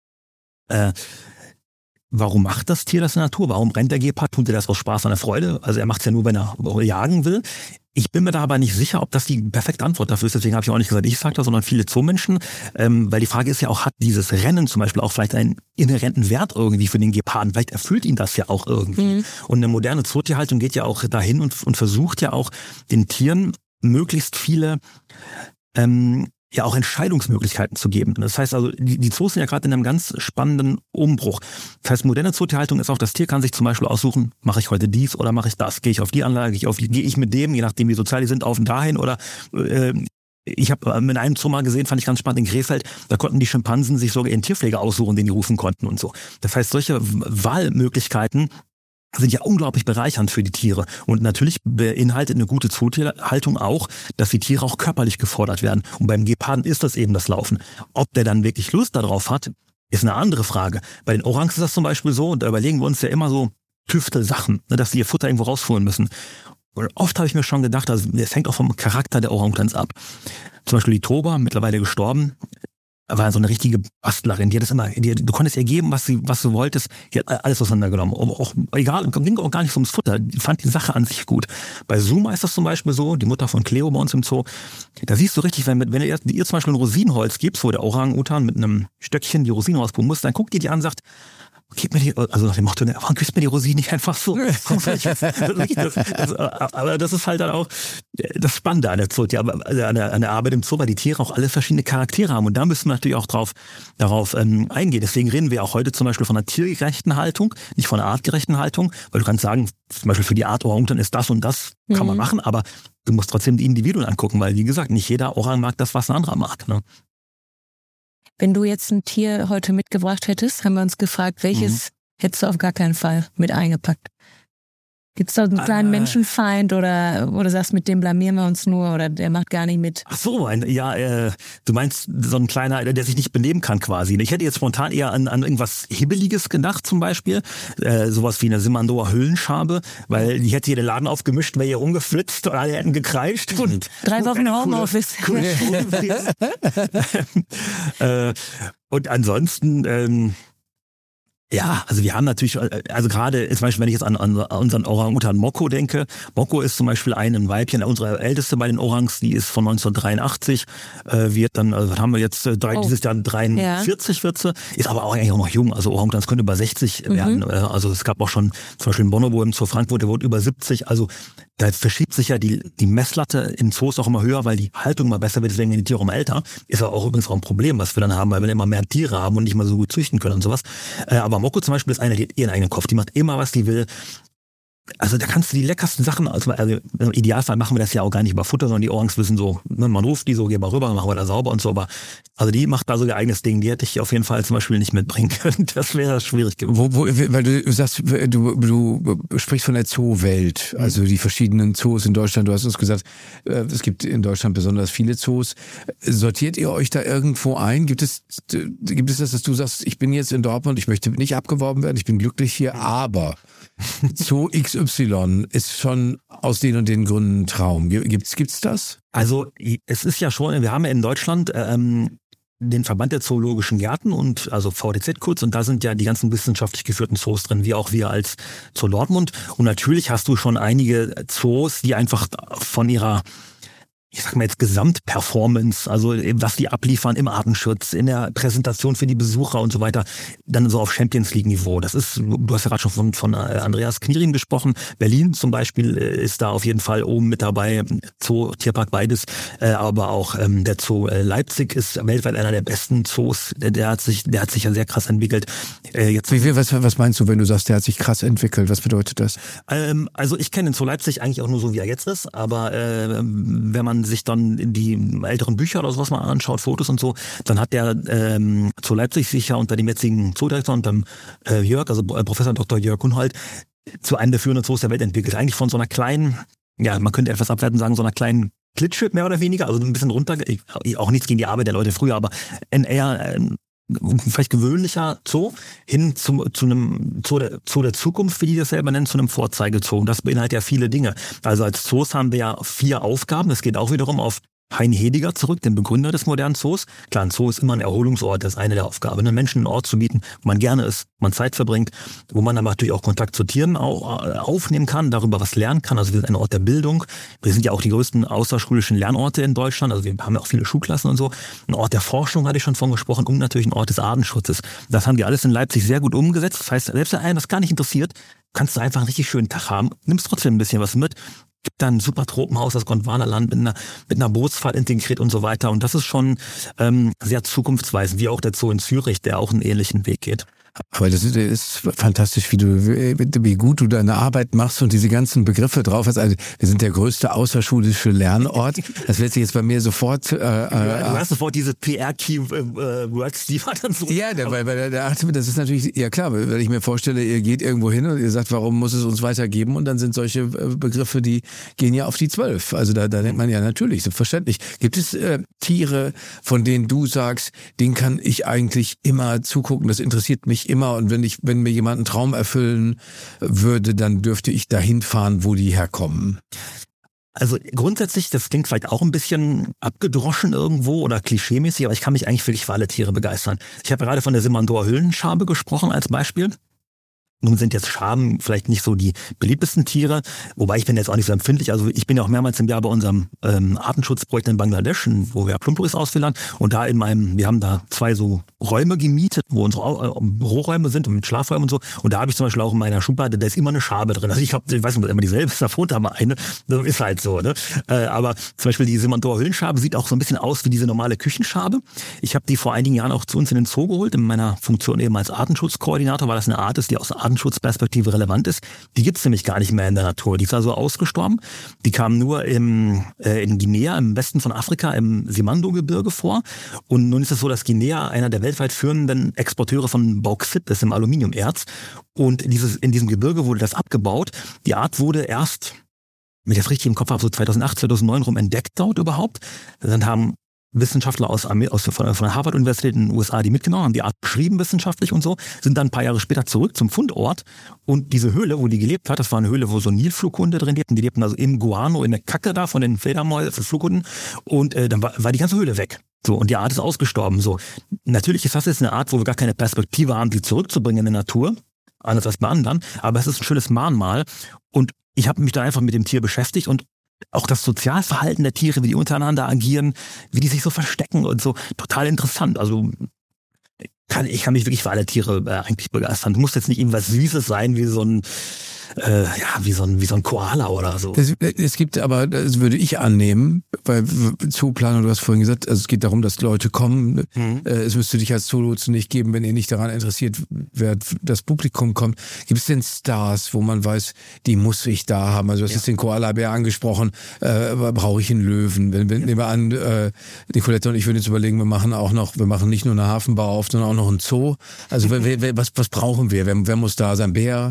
warum macht das Tier das in der Natur? Warum rennt der Gepard? Tut er das aus Spaß und der Freude? Also er macht es ja nur, wenn er jagen will. Ich bin mir da aber nicht sicher, ob das die perfekte Antwort dafür ist. Deswegen habe ich auch nicht gesagt, ich sage das, sondern viele Zoomenschen. Weil die Frage ist ja auch, hat dieses Rennen zum Beispiel auch vielleicht einen inhärenten Wert irgendwie für den Geparden? Vielleicht erfüllt ihn das ja auch irgendwie. Und eine moderne Zootierhaltung geht ja auch dahin und versucht ja auch den Tieren möglichst viele ja auch Entscheidungsmöglichkeiten zu geben. Das heißt also, die Zoos sind ja gerade in einem ganz spannenden Umbruch. Das heißt, moderne Zootierhaltung ist auch, das Tier kann sich zum Beispiel aussuchen, mache ich heute dies oder mache ich das? Gehe ich auf die Anlage, gehe ich mit dem, je nachdem wie sozial die sind, auf und dahin oder ich habe mit einem Zoo mal gesehen, fand ich ganz spannend, in Krefeld, da konnten die Schimpansen sich sogar ihren Tierpfleger aussuchen, den die rufen konnten und so. Das heißt, solche Wahlmöglichkeiten sind ja unglaublich bereichernd für die Tiere. Und natürlich beinhaltet eine gute Zootierhaltung auch, dass die Tiere auch körperlich gefordert werden. Und beim Geparden ist das eben das Laufen. Ob der dann wirklich Lust darauf hat, ist eine andere Frage. Bei den Orangs ist das zum Beispiel so, und da überlegen wir uns ja immer so Tüftelsachen, dass sie ihr Futter irgendwo rausholen müssen. Und oft habe ich mir schon gedacht, also es hängt auch vom Charakter der Orang-Utans ab. Zum Beispiel die Toba, mittlerweile gestorben, war so eine richtige Bastlerin, du konntest ihr geben, was du wolltest, die hat alles auseinandergenommen. Auch egal, ging auch gar nicht ums Futter, die fand die Sache an sich gut. Bei Zuma ist das zum Beispiel so, die Mutter von Cleo bei uns im Zoo, da siehst du richtig, wenn ihr zum Beispiel ein Rosinenholz gibst, wo der Orang-Utan mit einem Stöckchen die Rosinen rauspulen muss, dann guckt die an und sagt, gib mir die, also nach dem Motto, warum gibst du mir die Rosinen nicht einfach so? Aber das ist halt dann auch das Spannende an der Zoo, an der Arbeit im Zoo, weil die Tiere auch alle verschiedene Charaktere haben. Und da müssen wir natürlich auch darauf eingehen. Deswegen reden wir auch heute zum Beispiel von einer tiergerechten Haltung, nicht von einer artgerechten Haltung, weil du kannst sagen, zum Beispiel für die Art Orang-Utan ist das und das, kann man machen, aber du musst trotzdem die Individuen angucken, weil wie gesagt, nicht jeder Orang mag das, was ein anderer mag. Ne? Wenn du jetzt ein Tier heute mitgebracht hättest, haben wir uns gefragt, welches hättest du auf gar keinen Fall mit eingepackt? Gibt's da einen kleinen Menschenfeind oder wo du sagst, mit dem blamieren wir uns nur oder der macht gar nicht mit? Ach so, du meinst so ein kleiner, der sich nicht benehmen kann quasi. Ich hätte jetzt spontan eher an irgendwas Hibbeliges gedacht zum Beispiel, sowas wie eine Simandor Höhlenschabe, weil die hätte hier den Laden aufgemischt, wäre hier umgeflitzt und alle hätten gekreischt. Und 3 Wochen Homeoffice. Und ansonsten... ja, also wir haben natürlich, also gerade zum Beispiel, wenn ich jetzt an unseren Orang-Utan Mokko denke, Mokko ist zum Beispiel ein Weibchen, unsere älteste bei den Orangs, die ist von 1983, wird dann, also was haben wir jetzt, dieses Jahr 43 wird sie, ist aber auch eigentlich auch noch jung, also Orang-Utans können über 60 werden, also es gab auch schon zum Beispiel in Bonobo im Zoo Frankfurt, der wurde über 70, also da verschiebt sich ja die Messlatte in Zoos auch immer höher, weil die Haltung immer besser wird, deswegen werden die Tiere immer älter. Ist aber auch übrigens auch ein Problem, was wir dann haben, weil wir immer mehr Tiere haben und nicht mal so gut züchten können und sowas. Aber Mokko zum Beispiel ist eine, die hat ihren eigenen Kopf, die macht immer, was die will. Also da kannst du die leckersten Sachen, also im Idealfall machen wir das ja auch gar nicht über Futter, sondern die Orangs wissen so, ne, man ruft die so, geh mal rüber, machen wir da sauber und so, aber also die macht da so ihr eigenes Ding, die hätte ich auf jeden Fall zum Beispiel nicht mitbringen können, das wäre schwierig gewesen. Weil du sagst, du sprichst von der Zoowelt, also die verschiedenen Zoos in Deutschland, du hast uns gesagt, es gibt in Deutschland besonders viele Zoos. Sortiert ihr euch da irgendwo ein? Gibt es das, dass du sagst, ich bin jetzt in Dortmund, ich möchte nicht abgeworben werden, ich bin glücklich hier, aber Zoo XY ist schon aus den und den Gründen ein Traum. Gibt's das? Also es ist ja schon, wir haben ja in Deutschland den Verband der Zoologischen Gärten und also VDZ kurz und da sind ja die ganzen wissenschaftlich geführten Zoos drin, wie auch wir als Zoo Dortmund. Und natürlich hast du schon einige Zoos, die einfach von ihrer, ich sag mal jetzt Gesamtperformance, also was die abliefern im Artenschutz, in der Präsentation für die Besucher und so weiter, dann so auf Champions League Niveau. Das ist, du hast ja gerade schon von Andreas Knierim gesprochen. Berlin zum Beispiel ist da auf jeden Fall oben mit dabei. Zoo, Tierpark beides, aber auch der Zoo Leipzig ist weltweit einer der besten Zoos. Der hat sich ja sehr krass entwickelt. Was meinst du, wenn du sagst, der hat sich krass entwickelt? Was bedeutet das? Also ich kenne den Zoo Leipzig eigentlich auch nur so, wie er jetzt ist, aber wenn man sich dann die älteren Bücher oder sowas mal anschaut, Fotos und so, dann hat der Zoo Leipzig sich ja unter dem jetzigen Zoodirektor, unter dem Jörg, also Professor Dr. Jörg Unhold, zu einem der führenden Zoos der Welt entwickelt. Eigentlich von so einer kleinen, ja, man könnte etwas abwertend sagen, so einer kleinen Klitsche mehr oder weniger, also ein bisschen runter, auch nichts gegen die Arbeit der Leute früher, aber eher vielleicht gewöhnlicher Zoo hin zu einem Zoo der Zukunft, wie die das selber nennen, zu einem Vorzeigezoo. Und das beinhaltet ja viele Dinge. Also als Zoos haben wir ja 4 Aufgaben. Das geht auch wiederum auf Hein Hediger zurück, den Begründer des modernen Zoos. Klar, ein Zoo ist immer ein Erholungsort, das ist eine der Aufgaben, den Menschen einen Ort zu bieten, wo man gerne ist, wo man Zeit verbringt, wo man aber natürlich auch Kontakt zu Tieren aufnehmen kann, darüber was lernen kann. Also wir sind ein Ort der Bildung. Wir sind ja auch die größten außerschulischen Lernorte in Deutschland. Also wir haben ja auch viele Schulklassen und so. Ein Ort der Forschung hatte ich schon von gesprochen und natürlich ein Ort des Artenschutzes. Das haben wir alles in Leipzig sehr gut umgesetzt. Das heißt, selbst wenn einen das gar nicht interessiert, kannst du einfach einen richtig schönen Tag haben, nimmst trotzdem ein bisschen was mit. Gibt da ein super Tropenhaus, das Gondwanaland mit einer Bootsfahrt integriert und so weiter. Und das ist schon sehr zukunftsweisend, wie auch der Zoo in Zürich, der auch einen ähnlichen Weg geht. Aber das ist fantastisch, wie gut du deine Arbeit machst und diese ganzen Begriffe drauf hast. Also wir sind der größte außerschulische Lernort. Das wird sich jetzt bei mir sofort... du hast sofort diese PR-Keywords, die war dann so... Ja, weil das ist natürlich, ja klar, wenn ich mir vorstelle, ihr geht irgendwo hin und ihr sagt, warum muss es uns weitergeben? Und dann sind solche Begriffe, die gehen ja auf die 12. Also da denkt man ja natürlich, selbstverständlich. Gibt es Tiere, von denen du sagst, denen kann ich eigentlich immer zugucken, das interessiert mich immer und wenn mir jemand einen Traum erfüllen würde, dann dürfte ich dahin fahren, wo die herkommen? Also grundsätzlich, das klingt vielleicht auch ein bisschen abgedroschen irgendwo oder klischeemäßig, aber ich kann mich eigentlich wirklich für alle Tiere begeistern. Ich habe gerade von der Simandor-Höhlenschabe gesprochen als Beispiel. Nun sind jetzt Schaben vielleicht nicht so die beliebtesten Tiere, wobei ich bin jetzt auch nicht so empfindlich. Also ich bin ja auch mehrmals im Jahr bei unserem Artenschutzprojekt in Bangladesch, wo wir Plumptouristen auswildern. Und da wir haben da 2 so Räume gemietet, wo unsere Büroräume sind und mit Schlafräumen und so. Und da habe ich zum Beispiel auch in meiner Schublade, da ist immer eine Schabe drin. Also ich weiß nicht, immer dieselbe, ist davor da mal eine. Das ist halt so, ne? Aber zum Beispiel die Simandor-Höhlenschabe sieht auch so ein bisschen aus wie diese normale Küchenschabe. Ich habe die vor einigen Jahren auch zu uns in den Zoo geholt, in meiner Funktion eben als Artenschutzkoordinator, weil das eine Art ist, die aus Artenschutzperspektive relevant ist. Die gibt's nämlich gar nicht mehr in der Natur. Die ist also ausgestorben. Die kamen nur in Guinea, im Westen von Afrika, im Simandou-Gebirge vor. Und nun ist es so, dass Guinea einer der weltweit führenden Exporteure von Bauxit ist, im Aluminiumerz. Und in diesem Gebirge wurde das abgebaut. Die Art wurde erst, wenn ich das richtig im Kopf habe, so 2008, 2009 rum entdeckt dort überhaupt. Dann haben Wissenschaftler von der Harvard-Universität in den USA die mitgenommen, haben die Art beschrieben wissenschaftlich und so, sind dann ein paar Jahre später zurück zum Fundort und diese Höhle, wo die gelebt hat, das war eine Höhle, wo so Nilflughunde drin lebten, die lebten also im Guano, in der Kacke da von den Fledermäusen, Flughunden und dann war die ganze Höhle weg. So, und die Art ist ausgestorben. So, natürlich ist das jetzt eine Art, wo wir gar keine Perspektive haben, die zurückzubringen in der Natur, anders als bei anderen, aber es ist ein schönes Mahnmal und ich habe mich da einfach mit dem Tier beschäftigt und auch das Sozialverhalten der Tiere, wie die untereinander agieren, wie die sich so verstecken und so, total interessant. Also ich kann mich wirklich für alle Tiere eigentlich begeistern. Du musst jetzt nicht irgendwas Süßes sein, wie so ein Koala oder so. Es gibt aber, das würde ich annehmen, bei Zooplanung, du hast vorhin gesagt, also es geht darum, dass Leute kommen. Es müsste dich als Zoolotsen nicht geben, wenn ihr nicht daran interessiert, wer das Publikum kommt. Gibt es denn Stars, wo man weiß, die muss ich da haben? Also du hast jetzt den Koala-Bär angesprochen, brauche ich einen Löwen? Nehmen wir an, Nicoletta und ich würden jetzt überlegen, wir machen nicht nur eine Hafenbau auf, sondern auch noch einen Zoo. Also was brauchen wir? Wer muss da sein? Bär?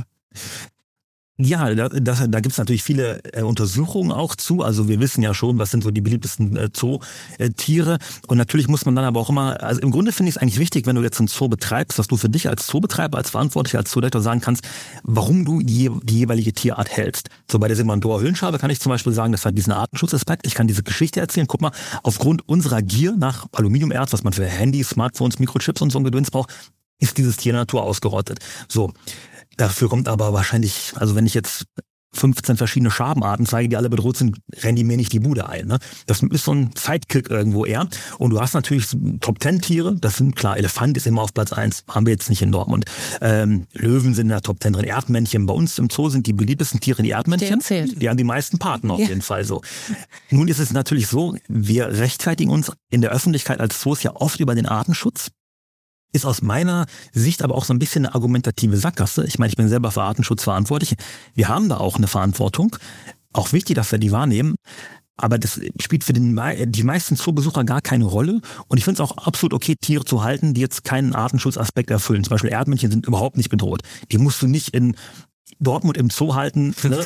Ja, da gibt's natürlich viele Untersuchungen auch zu. Also wir wissen ja schon, was sind so die beliebtesten Zootiere. Und natürlich muss man dann aber auch immer, also im Grunde finde ich es eigentlich wichtig, wenn du jetzt einen Zoo betreibst, dass du für dich als Zoobetreiber, als Verantwortlicher, als Zoodirektor sagen kannst, warum du die jeweilige Tierart hältst. So bei der Simandor-Höhlenschabe kann ich zum Beispiel sagen, das hat diesen Artenschutzaspekt. Ich kann diese Geschichte erzählen. Guck mal, aufgrund unserer Gier nach Aluminiumerz, was man für Handys, Smartphones, Mikrochips und so ein Gedöns braucht, ist dieses Tier in der Natur ausgerottet. So. Dafür kommt aber wahrscheinlich, also wenn ich jetzt 15 verschiedene Schabenarten zeige, die alle bedroht sind, rennen die mir nicht die Bude ein. Ne? Das ist so ein Sidekick irgendwo eher. Und du hast natürlich Top 10 Tiere, das sind klar, Elefant ist immer auf Platz 1, haben wir jetzt nicht in Dortmund. Löwen sind in der Top 10 drin, Erdmännchen. Bei uns im Zoo sind die beliebtesten Tiere die Erdmännchen. Die haben die meisten Paten auf jeden Fall so. Nun ist es natürlich so, wir rechtfertigen uns in der Öffentlichkeit als Zoos ja oft über den Artenschutz. Ist aus meiner Sicht aber auch so ein bisschen eine argumentative Sackgasse. Ich meine, ich bin selber für Artenschutz verantwortlich. Wir haben da auch eine Verantwortung. Auch wichtig, dass wir die wahrnehmen. Aber das spielt für die meisten Zoobesucher gar keine Rolle. Und ich finde es auch absolut okay, Tiere zu halten, die jetzt keinen Artenschutzaspekt erfüllen. Zum Beispiel Erdmännchen sind überhaupt nicht bedroht. Die musst du nicht in Dortmut im Zoo halten. Ne?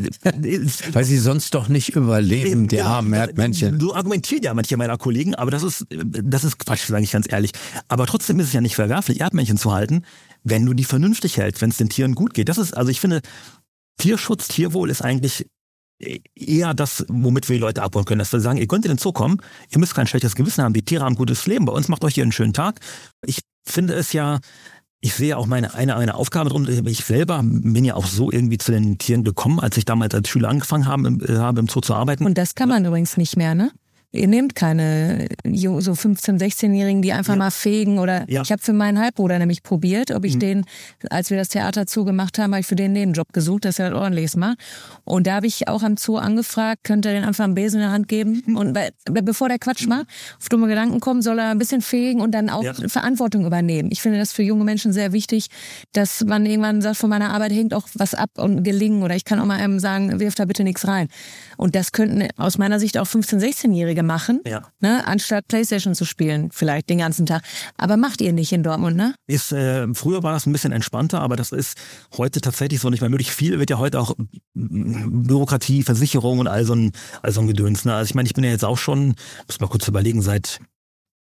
Weil sie sonst doch nicht überleben, die armen Erdmännchen. So argumentieren ja manche meiner Kollegen, aber das ist Quatsch, sage ich ganz ehrlich. Aber trotzdem ist es ja nicht verwerflich, Erdmännchen zu halten, wenn du die vernünftig hältst, wenn es den Tieren gut geht. Also ich finde, Tierschutz, Tierwohl ist eigentlich eher das, womit wir die Leute abholen können. Dass wir sagen, ihr könnt in den Zoo kommen, ihr müsst kein schlechtes Gewissen haben, die Tiere haben ein gutes Leben, bei uns macht euch hier einen schönen Tag. Ich finde es ja, ich sehe auch eine Aufgabe drum. Ich selber bin ja auch so irgendwie zu den Tieren gekommen, als ich damals als Schüler angefangen habe im Zoo zu arbeiten. Und das kann man übrigens nicht mehr, ne? Ihr nehmt keine so 15-, 16-Jährigen, die einfach mal fegen oder ich habe für meinen Halbbruder nämlich probiert, ob ich den, als wir das Theater zugemacht haben, habe ich für den einen Nebenjob gesucht, dass er das ordentliches macht. Und da habe ich auch am Zoo angefragt, könnte er den einfach einen Besen in der Hand geben und bevor der Quatsch macht, auf dumme Gedanken kommt, soll er ein bisschen fegen und dann auch Verantwortung übernehmen. Ich finde das für junge Menschen sehr wichtig, dass man irgendwann sagt, von meiner Arbeit hängt auch was ab und gelingen oder ich kann auch mal einem sagen, wirf da bitte nichts rein. Und das könnten aus meiner Sicht auch 15-, 16-Jährige machen, ne, anstatt Playstation zu spielen, vielleicht den ganzen Tag. Aber macht ihr nicht in Dortmund, ne? Früher war das ein bisschen entspannter, aber das ist heute tatsächlich so nicht mehr möglich. Viel wird ja heute auch Bürokratie, Versicherung und all so ein Gedöns. Ne? Also ich meine, ich bin ja jetzt auch schon, muss mal kurz überlegen, seit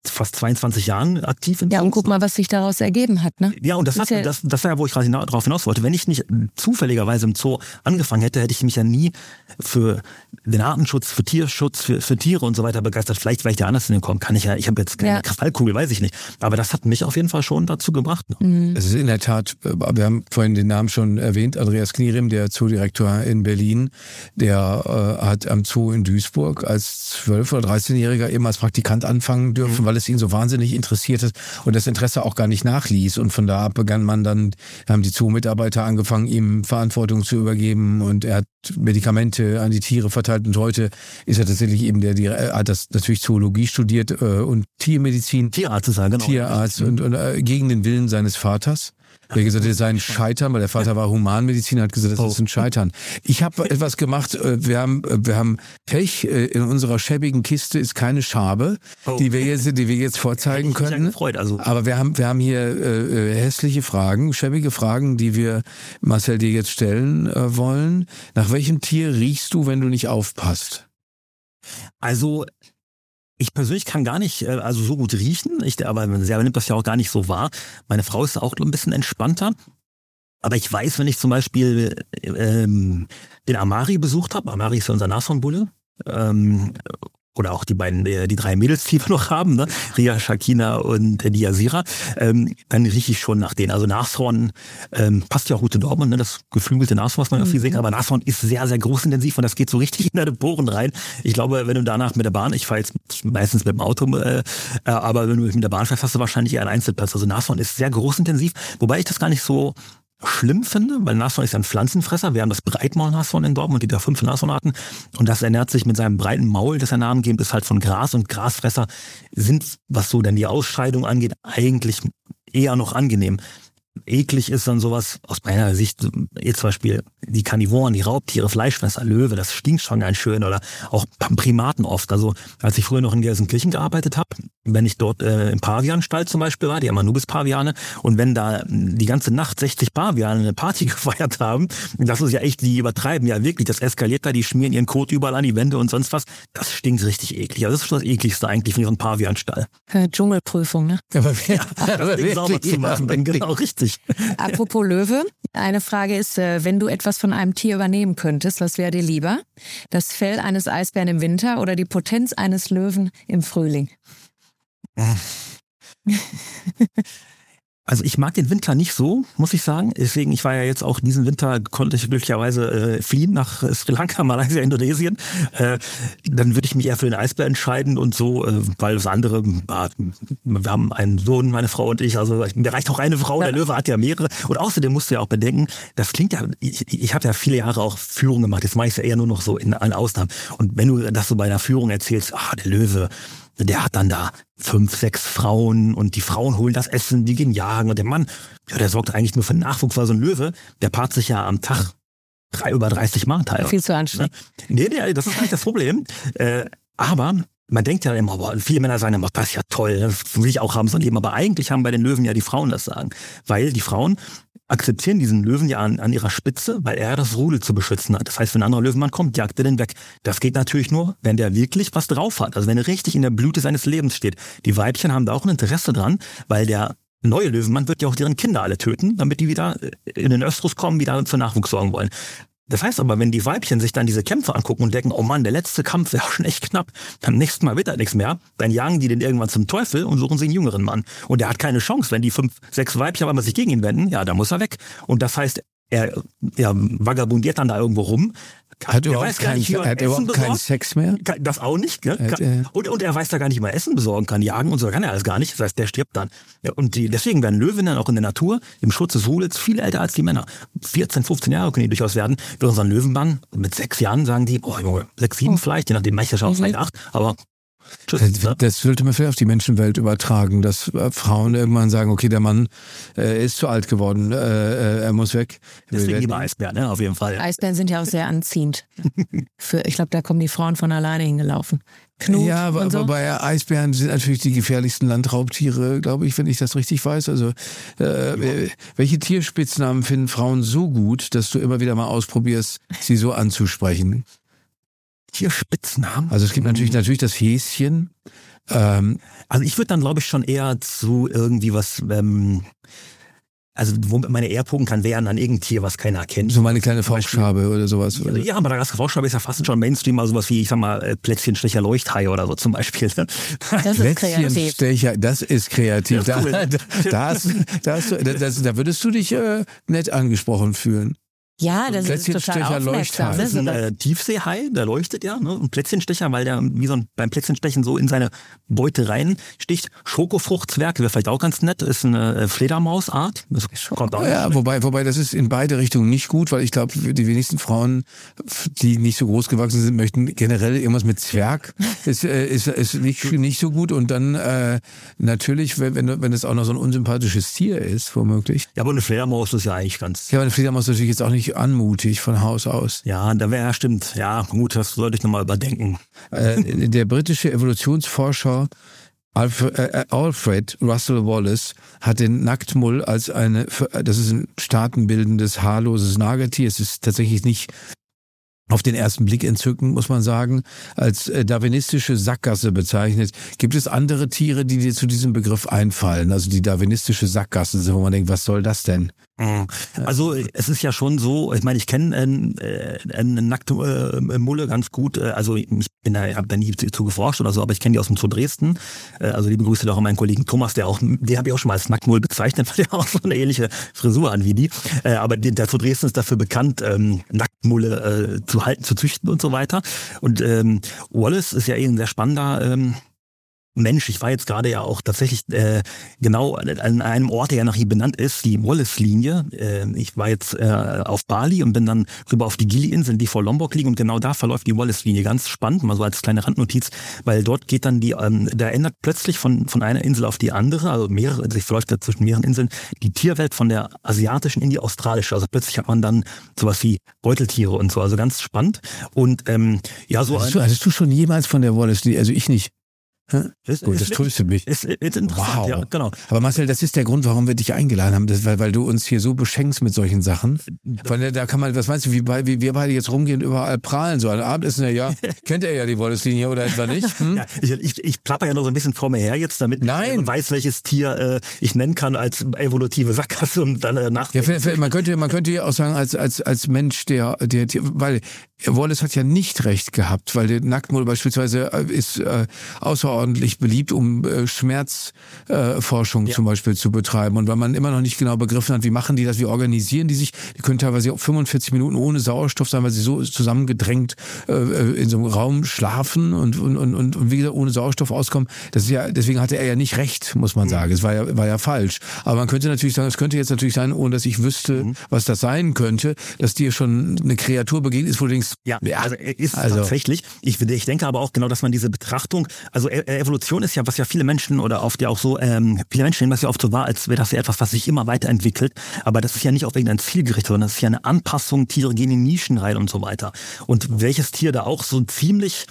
fast 22 Jahren aktiv im Ja, Zoo. und guck mal, was sich daraus ergeben hat, ne? Ja, und das war ja, wo ich gerade darauf hinaus wollte. Wenn ich nicht zufälligerweise im Zoo angefangen hätte, hätte ich mich ja nie für den Artenschutz, für Tierschutz, für Tiere und so weiter begeistert. Vielleicht wäre ich da anders hingekommen. Ich habe jetzt keine Kristallkugel, weiß ich nicht. Aber das hat mich auf jeden Fall schon dazu gebracht. Es ist in der Tat, wir haben vorhin den Namen schon erwähnt, Andreas Knierim, der Zoodirektor in Berlin, der hat am Zoo in Duisburg als 12- oder 13-Jähriger eben als Praktikant anfangen dürfen, weil es ihn so wahnsinnig interessiert hat und das Interesse auch gar nicht nachließ. Und von da ab haben die Zoo-Mitarbeiter angefangen, ihm Verantwortung zu übergeben und er hat Medikamente an die Tiere verteilt und heute ist er tatsächlich eben hat das natürlich Zoologie studiert und Tiermedizin. Tierarzt ist er, genau. Tierarzt und gegen den Willen seines Vaters. Der hat gesagt, das sei ein Scheitern, weil der Vater war Humanmediziner, hat gesagt, das ist ein Scheitern. Ich habe etwas gemacht, wir haben Pech, in unserer schäbigen Kiste ist keine Schabe, die wir jetzt vorzeigen können. Gefreut, also. Aber wir haben hier hässliche Fragen, schäbige Fragen, die wir Marcel dir jetzt stellen wollen. Nach welchem Tier riechst du, wenn du nicht aufpasst? Also ich persönlich kann gar nicht so gut riechen, aber man selber nimmt das ja auch gar nicht so wahr. Meine Frau ist auch ein bisschen entspannter. Aber ich weiß, wenn ich zum Beispiel den Amari besucht habe, Amari ist ja unser Nashornbulle, oder auch die 3 Mädels, die wir noch haben, ne? Ria, Shakina und die Yazira, dann rieche ich schon nach denen. Also Nashorn passt ja auch gut zu Dortmund, ne? Das geflügelte Nashorn, was man ja viel sehen kann, aber Nashorn ist sehr, sehr großintensiv und das geht so richtig in deine Poren rein. Ich glaube, wenn du danach mit der Bahn, ich fahre jetzt meistens mit dem Auto, aber wenn du mit der Bahn fährst, hast du wahrscheinlich eher einen Einzelplatz. Also Nashorn ist sehr großintensiv, wobei ich das gar nicht so schlimm finde, weil Nashorn ist ja ein Pflanzenfresser. Wir haben das Breitmaul-Nashorn in Dortmund, die da 5 Nashornarten. Und das ernährt sich mit seinem breiten Maul, das er namengebend ist, halt von Gras. Und Grasfresser sind, was so denn die Ausscheidung angeht, eigentlich eher noch angenehm. Eklig ist dann sowas, aus meiner Sicht, jetzt zum Beispiel die Karnivoren, die Raubtiere, Fleischfresser, Löwe, das stinkt schon ganz schön, oder auch Primaten oft. Also als ich früher noch in Gelsenkirchen gearbeitet habe, wenn ich dort im Pavianstall zum Beispiel war, die haben Anubis-Paviane, und wenn da die ganze Nacht 60 Paviane eine Party gefeiert haben, das ist ja echt, die übertreiben ja wirklich, das eskaliert da, die schmieren ihren Kot überall an die Wände und sonst was, das stinkt richtig eklig. Also das ist das Ekligste eigentlich von ihrem Pavianstall. Dschungelprüfung, ne? Aber das Ding sauber zu machen, dann genau richtig. Apropos Löwe, eine Frage ist, wenn du etwas von einem Tier übernehmen könntest, was wäre dir lieber? Das Fell eines Eisbären im Winter oder die Potenz eines Löwen im Frühling? Also ich mag den Winter nicht so, muss ich sagen. Deswegen, ich war ja jetzt auch diesen Winter, konnte ich glücklicherweise fliehen nach Sri Lanka, Malaysia, Indonesien. Dann würde ich mich eher für den Eisbär entscheiden und so, weil das andere, wir haben einen Sohn, meine Frau und ich, also mir reicht auch eine Frau, der Löwe hat ja mehrere. Und außerdem musst du ja auch bedenken, das klingt ja, ich habe ja viele Jahre auch Führung gemacht, jetzt mache ich es ja eher nur noch so an Ausnahmen. Und wenn du das so bei einer Führung erzählst, der Löwe, der hat dann da 5, 6 Frauen und die Frauen holen das Essen, die gehen jagen und der Mann, ja, der sorgt eigentlich nur für den Nachwuchs, weil so ein Löwe, der paart sich ja am Tag über 30 Mal teilweise. Viel zu anstrengend. Nee, das ist gar nicht das Problem. Aber man denkt ja immer, viele Männer sagen immer, das ist ja toll, das will ich auch haben, so ein Leben. Aber eigentlich haben bei den Löwen ja die Frauen das Sagen. Weil die Frauen akzeptieren diesen Löwen ja an ihrer Spitze, weil er das Rudel zu beschützen hat. Das heißt, wenn ein anderer Löwenmann kommt, jagt er den weg. Das geht natürlich nur, wenn der wirklich was drauf hat. Also wenn er richtig in der Blüte seines Lebens steht. Die Weibchen haben da auch ein Interesse dran, weil der neue Löwenmann wird ja auch deren Kinder alle töten, damit die wieder in den Östrus kommen, wieder für Nachwuchs sorgen wollen. Das heißt aber, wenn die Weibchen sich dann diese Kämpfe angucken und denken, oh Mann, der letzte Kampf wäre schon echt knapp, dann nächstes Mal wird da nichts mehr, dann jagen die den irgendwann zum Teufel und suchen sie einen jüngeren Mann. Und der hat keine Chance, wenn die 5, 6 Weibchen auf einmal sich gegen ihn wenden, ja, da muss er weg. Und das heißt, er vagabundiert dann da irgendwo rum. Hat überhaupt keinen Sex mehr? Das auch nicht. Ne? Und er weiß da gar nicht mal Essen besorgen kann. Jagen und so kann er alles gar nicht. Das heißt, der stirbt dann. Ja, und deswegen werden Löwinnen auch in der Natur, im Schutz des Rudels, viel älter als die Männer. 14, 15 Jahre können die durchaus werden. Für unseren Löwenmann mit 6 Jahren sagen die, Junge, 6, 7 vielleicht, je nachdem, manche schauen vielleicht 8, aber tschüss. Das sollte man vielleicht auf die Menschenwelt übertragen, dass Frauen irgendwann sagen, okay, der Mann ist zu alt geworden, er muss weg. Deswegen lieber Eisbären, ne? Auf jeden Fall. Eisbären sind ja auch sehr anziehend. Ich glaube, da kommen die Frauen von alleine hingelaufen. Knut ja, aber so. Bei Eisbären sind natürlich die gefährlichsten Landraubtiere, glaube ich, wenn ich das richtig weiß. Also welche Tierspitznamen finden Frauen so gut, dass du immer wieder mal ausprobierst, sie so anzusprechen? Tierspitznamen? Also es gibt natürlich das Häschen. Also ich würde dann, glaube ich, schon eher zu irgendwie was, also womit meine ehrpunkten kann, wären dann irgendein Tier, was keiner kennt. So meine kleine Fauchschabe oder sowas. Also, ja, Madagaskar Fauchschabe ist ja fast schon Mainstream, also sowas wie, ich sag mal, Plätzchenstecher Leuchthai oder so zum Beispiel. Das ist kreativ. Plätzchenstecher, das ist kreativ. Ja, cool. Da würdest du dich nett angesprochen fühlen. Ja, das ist total Plätzchenstecher aufmerksam. Leuchthai. Das ist ein Tiefseehai, der leuchtet ja, ne? Ein Plätzchenstecher, weil der wie so beim Plätzchenstechen so in seine Beute reinsticht. Schokofruchtzwerg wäre vielleicht auch ganz nett, ist eine Fledermausart. Das kommt auch Ja, wobei das ist in beide Richtungen nicht gut, weil ich glaube, die wenigsten Frauen, die nicht so groß gewachsen sind, möchten generell irgendwas mit Zwerg. ist nicht so gut. Und dann natürlich, wenn es auch noch so ein unsympathisches Tier ist, womöglich. Ja, aber eine Fledermaus ist ja eigentlich ganz... Ja, aber eine Fledermaus ist natürlich jetzt auch nicht anmutig von Haus aus. Ja, da wäre ja stimmt. Ja, gut, das sollte ich nochmal überdenken. Der britische Evolutionsforscher Alfred Russel Wallace hat den Nacktmull das ist ein staatenbildendes, haarloses Nagetier. Es ist tatsächlich nicht auf den ersten Blick entzückend, muss man sagen, als darwinistische Sackgasse bezeichnet. Gibt es andere Tiere, die dir zu diesem Begriff einfallen? Also die darwinistische Sackgasse, wo man denkt, was soll das denn? Also es ist ja schon so, ich meine, ich kenne eine nackte Mulle ganz gut, also ich habe da nie zu geforscht oder so, aber ich kenne die aus dem Zoo Dresden, also liebe Grüße auch an meinen Kollegen Thomas, den habe ich auch schon mal als Nacktmull bezeichnet, weil der auch so eine ähnliche Frisur an wie die, aber der Zoo Dresden ist dafür bekannt, Nacktmulle zu halten, zu züchten und so weiter. Und Wallace ist ja ein sehr spannender Mensch. Ich war jetzt gerade ja auch tatsächlich genau an einem Ort, der ja nach ihm benannt ist, die Wallace-Linie. Ich war jetzt auf Bali und bin dann rüber auf die Gili-Inseln, die vor Lombok liegen, und genau da verläuft die Wallace-Linie. Ganz spannend, mal so als kleine Randnotiz, weil dort geht dann da ändert plötzlich von einer Insel auf die andere, also sich verläuft da zwischen mehreren Inseln, die Tierwelt von der asiatischen in die australische. Also plötzlich hat man dann sowas wie Beuteltiere und so, also ganz spannend. Und ja, so. Hattest du schon jemals von der Wallace-Linie, also ich nicht. Gut, das tröstet mich. Ist interessant, wow. Ja, genau. Aber Marcel, das ist der Grund, warum wir dich eingeladen haben, weil du uns hier so beschenkst mit solchen Sachen. Da kann man, was meinst du, wie wir beide jetzt rumgehen, überall prahlen, so ein Abendessen, ja, kennt er ja die Wallace-Linie oder etwa nicht? Hm? Ja, ich plapper ja noch so ein bisschen vor mir her jetzt, damit man weiß, welches Tier ich nennen kann als evolutive Sackgasse und dann nach. Ja, man könnte ja auch sagen, als Mensch, der weil Wallace hat ja nicht recht gehabt, weil der Nacktmull beispielsweise ist außerordentlich beliebt, um Schmerzforschung zum Beispiel zu betreiben. Und weil man immer noch nicht genau begriffen hat, wie machen die das, wie organisieren die sich. Die können teilweise auch 45 Minuten ohne Sauerstoff sein, weil sie so zusammengedrängt in so einem Raum schlafen und wie gesagt ohne Sauerstoff auskommen. Das ist ja, deswegen hatte er ja nicht recht, muss man sagen. Es war ja falsch. Aber man könnte natürlich sagen, es könnte jetzt natürlich sein, ohne dass ich wüsste, was das sein könnte, dass dir schon eine Kreatur begegnet ist, wo du denkst, also ist tatsächlich. Ich denke aber auch genau, dass man diese Betrachtung, also Evolution ist ja, was ja viele Menschen oder oft ja auch so, viele Menschen nehmen das ja oft so wahr, als wäre das ja etwas, was sich immer weiterentwickelt. Aber das ist ja nicht auf irgendein Ziel gerichtet, sondern das ist ja eine Anpassung, Tiere gehen in Nischen rein und so weiter. Und welches Tier da auch so ziemlich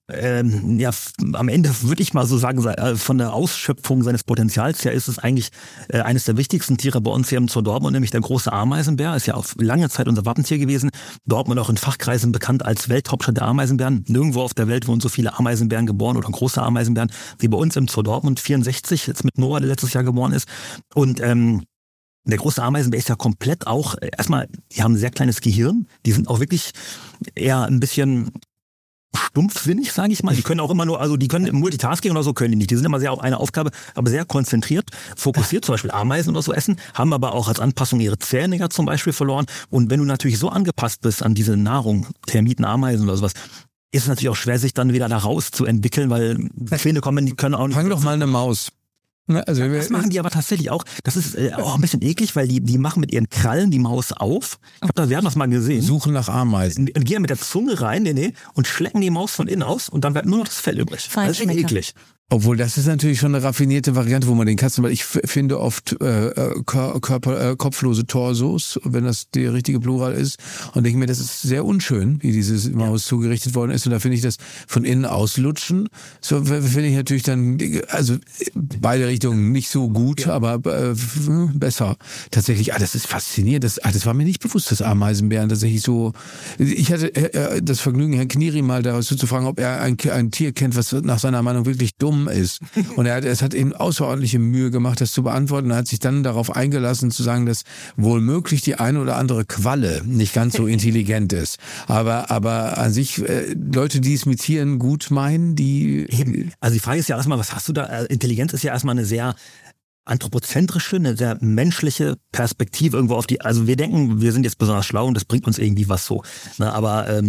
am Ende würde ich mal so sagen, von der Ausschöpfung seines Potenzials her ist es eigentlich eines der wichtigsten Tiere bei uns hier im Zoo Dortmund, nämlich der große Ameisenbär. Ist ja auf lange Zeit unser Wappentier gewesen. Dortmund auch in Fachkreisen bekannt als Welthauptstadt der Ameisenbären. Nirgendwo auf der Welt wurden so viele Ameisenbären geboren oder große Ameisenbären wie bei uns im Zoo Dortmund. 64, jetzt mit Noah, der letztes Jahr geboren ist. Und der große Ameisenbär ist ja komplett auch, erstmal, die haben ein sehr kleines Gehirn. Die sind auch wirklich eher ein bisschen stumpfsinnig, sage ich mal. Die können auch immer nur, also die können Multitasking oder so, können die nicht. Die sind immer sehr auf eine Aufgabe, aber sehr konzentriert, fokussiert, zum Beispiel Ameisen oder so essen, haben aber auch als Anpassung ihre Zähne ja zum Beispiel verloren. Und wenn du natürlich so angepasst bist an diese Nahrung, Termiten, Ameisen oder sowas, ist es natürlich auch schwer, sich dann wieder da raus zu entwickeln, weil Zähne kommen, die können auch nicht. Fang doch mal eine Maus. Also das machen die aber tatsächlich auch. Das ist auch ein bisschen eklig, weil die machen mit ihren Krallen die Maus auf. Wir haben das mal gesehen. Suchen nach Ameisen. Und gehen mit der Zunge rein, und schlecken die Maus von innen aus und dann wird nur noch das Fell übrig. Das ist eklig. Obwohl, das ist natürlich schon eine raffinierte Variante, wo man den Katzen, weil ich finde oft kopflose Torsos, wenn das der richtige Plural ist, und denke mir, das ist sehr unschön, wie diese Maus zugerichtet worden ist, und da finde ich das von innen auslutschen, so finde ich natürlich dann, also beide Richtungen nicht so gut, aber besser. Tatsächlich, das ist faszinierend, das war mir nicht bewusst, dass Ameisenbären tatsächlich so, ich hatte das Vergnügen, Herrn Kniri mal dazu zu fragen, ob er ein Tier kennt, was nach seiner Meinung wirklich dumm dumm ist. Und es hat ihm außerordentliche Mühe gemacht, das zu beantworten. Er hat sich dann darauf eingelassen zu sagen, dass wohl möglich die eine oder andere Qualle nicht ganz so intelligent ist. Aber an sich, Leute, die es mit Tieren gut meinen, die... Eben. Also die Frage ist ja erstmal, was hast du da? Intelligenz ist ja erstmal eine sehr anthropozentrische, eine sehr menschliche Perspektive irgendwo auf die, also wir denken, wir sind jetzt besonders schlau und das bringt uns irgendwie was so. Na, aber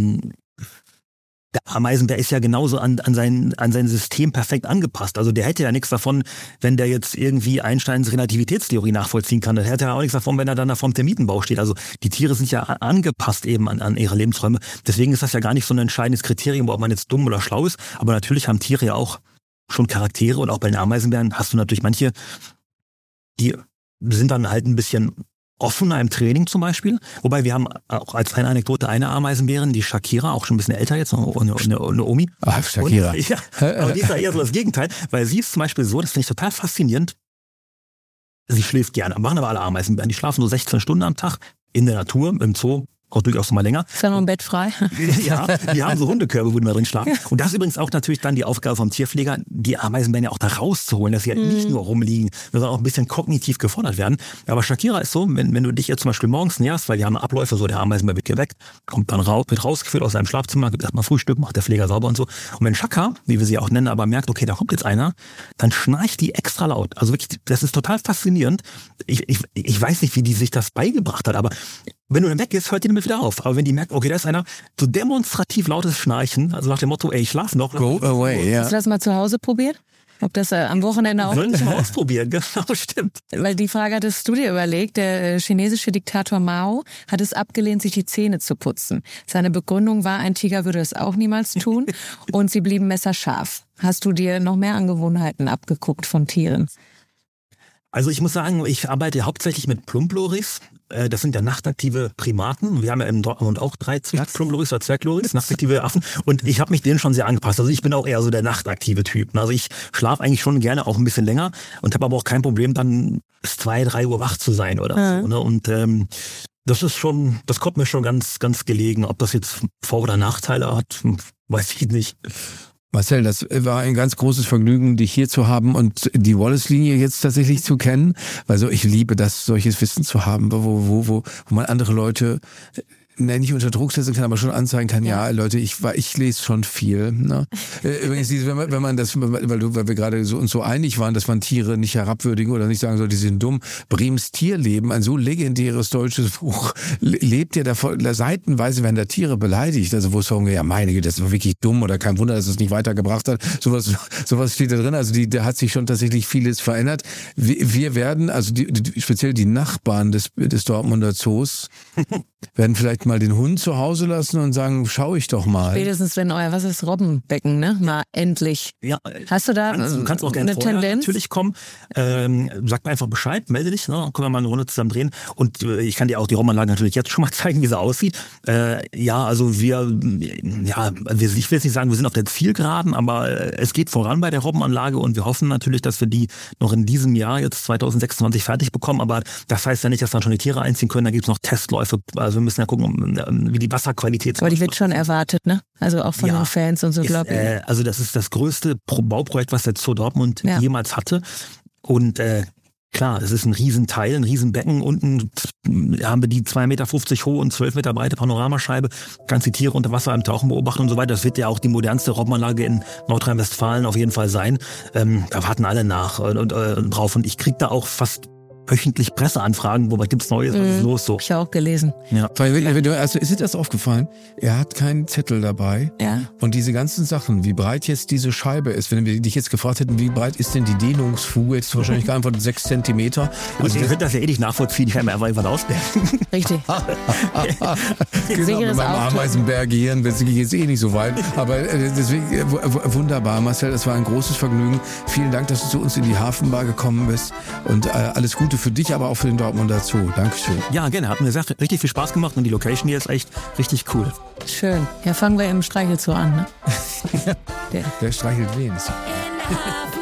der Ameisenbär ist ja genauso an sein System perfekt angepasst. Also der hätte ja nichts davon, wenn der jetzt irgendwie Einsteins Relativitätstheorie nachvollziehen kann. Der hätte ja auch nichts davon, wenn er dann da vorm Termitenbau steht. Also die Tiere sind ja angepasst eben an ihre Lebensräume. Deswegen ist das ja gar nicht so ein entscheidendes Kriterium, ob man jetzt dumm oder schlau ist. Aber natürlich haben Tiere ja auch schon Charaktere und auch bei den Ameisenbären hast du natürlich manche, die sind dann halt ein bisschen offener im Training zum Beispiel. Wobei wir haben auch als kleine Anekdote eine Ameisenbärin, die Shakira, auch schon ein bisschen älter jetzt, eine Omi. Ach, Shakira. Und, ja, aber die ist ja eher so das Gegenteil, weil sie ist zum Beispiel so, das finde ich total faszinierend, sie schläft gerne. Machen aber alle Ameisenbären, die schlafen so 16 Stunden am Tag in der Natur, im Zoo. Auch durchaus mal länger. Ist ja noch ein Bett frei. Ja, die haben so Hundekörbe, wo die mal drin schlafen. Und das ist übrigens auch natürlich dann die Aufgabe vom Tierpfleger, die Ameisenbären ja auch da rauszuholen, dass sie halt nicht nur rumliegen, sondern auch ein bisschen kognitiv gefordert werden. Aber Shakira ist so, wenn du dich jetzt zum Beispiel morgens näherst, weil die haben Abläufe, so der Ameisenbär wird geweckt, kommt dann raus, wird rausgeführt aus seinem Schlafzimmer, gibt erstmal Frühstück, macht der Pfleger sauber und so. Und wenn Shaka, wie wir sie auch nennen, aber merkt, okay, da kommt jetzt einer, dann schnarcht die extra laut. Also wirklich, das ist total faszinierend. Ich weiß nicht, wie die sich das beigebracht hat, aber wenn du dann weggehst, hört die damit wieder auf. Aber wenn die merkt, okay, da ist einer, so demonstrativ lautes Schnarchen, also nach dem Motto, ey, ich schlaf noch. Go away, ja. Hast du das mal zu Hause probiert? Ob das am Wochenende auch... Sollen wir mal ausprobieren, genau, stimmt. Weil die Frage hattest du dir überlegt, der chinesische Diktator Mao hat es abgelehnt, sich die Zähne zu putzen. Seine Begründung war, ein Tiger würde es auch niemals tun und sie blieben messerscharf. Hast du dir noch mehr Angewohnheiten abgeguckt von Tieren? Also ich muss sagen, ich arbeite hauptsächlich mit Plumploris. Das sind ja nachtaktive Primaten. Wir haben ja in Dortmund auch 3 Plumploris oder Zwergloris, nachtaktive Affen. Und ich habe mich denen schon sehr angepasst. Also ich bin auch eher so der nachtaktive Typ. Also ich schlafe eigentlich schon gerne auch ein bisschen länger und habe aber auch kein Problem, dann bis 2, 3 Uhr wach zu sein oder so. Ne? Und das ist schon, das kommt mir schon ganz, ganz gelegen. Ob das jetzt Vor- oder Nachteile hat, weiß ich nicht. Marcel, das war ein ganz großes Vergnügen, dich hier zu haben und die Wallace-Linie jetzt tatsächlich zu kennen. Also ich liebe das, solches Wissen zu haben, wo man andere Leute nicht unter Druck setzen kann, aber schon anzeigen kann, ja Leute, ich lese schon viel. Ne? Übrigens, wenn man das, weil wir gerade uns so einig waren, dass man Tiere nicht herabwürdigen oder nicht sagen soll, die sind dumm. Brems Tierleben, ein so legendäres deutsches Buch, lebt ja davon, seitenweise werden da Tiere beleidigt. Also wo es sagen, ja meine Güte, das war wirklich dumm oder kein Wunder, dass es nicht weitergebracht hat. Sowas steht da drin. Also da hat sich schon tatsächlich vieles verändert. Wir werden, also speziell die Nachbarn des Dortmunder Zoos, werden vielleicht mal den Hund zu Hause lassen und sagen, schau ich doch mal. Spätestens wenn was ist Robbenbecken, ne? Mal endlich. Ja, hast du da du kannst auch gerne eine Tendenz? Natürlich kommen. Sag mir einfach Bescheid, melde dich, ne? Dann können wir mal eine Runde zusammen drehen. Und ich kann dir auch die Robbenanlage natürlich jetzt schon mal zeigen, wie sie aussieht. Also ich will jetzt nicht sagen, wir sind auf der Zielgeraden, aber es geht voran bei der Robbenanlage und wir hoffen natürlich, dass wir die noch in diesem Jahr, jetzt 2026, fertig bekommen. Aber das heißt ja nicht, dass dann schon die Tiere einziehen können. Da gibt es noch Testläufe. Also wir müssen ja gucken, wie die Wasserqualität ist. Aber die wird schon erwartet, ne? Also auch von den Fans und so, glaube ich. Also das ist das größte Bauprojekt, was der Zoo Dortmund jemals hatte. Und klar, es ist ein Riesenteil, ein Riesenbecken. Unten haben wir die 2,50 Meter hohe und 12 Meter breite Panoramascheibe. Kannst die Tiere unter Wasser im Tauchen beobachten und so weiter. Das wird ja auch die modernste Robbenanlage in Nordrhein-Westfalen auf jeden Fall sein. Da warten alle nach drauf. Und ich kriege da auch fast wöchentlich Presseanfragen, wobei gibt's Neues, was ist los so? Hab ich auch gelesen. Ja. Also ist dir das aufgefallen? Er hat keinen Zettel dabei. Ja. Und diese ganzen Sachen, wie breit jetzt diese Scheibe ist, wenn wir dich jetzt gefragt hätten, wie breit ist denn die Dehnungsfuge, jetzt wahrscheinlich geantwortet 6 Zentimeter. Also ihr könnt das ja eh nicht nachvollziehen, ich kann mir einfach irgendwann ausdenken. Richtig. Genau, mit meinem Ameisenbär-Gehirn geht es eh nicht so weit. Aber deswegen wunderbar, Marcel, das war ein großes Vergnügen. Vielen Dank, dass du zu uns in die Hafenbar gekommen bist und alles Gute für dich, aber auch für den Dortmunder Zoo. Dankeschön. Ja, gerne. Hat mir richtig viel Spaß gemacht und die Location hier ist echt richtig cool. Schön. Ja, fangen wir im Streichelzoo an, ne? Der streichelt wen?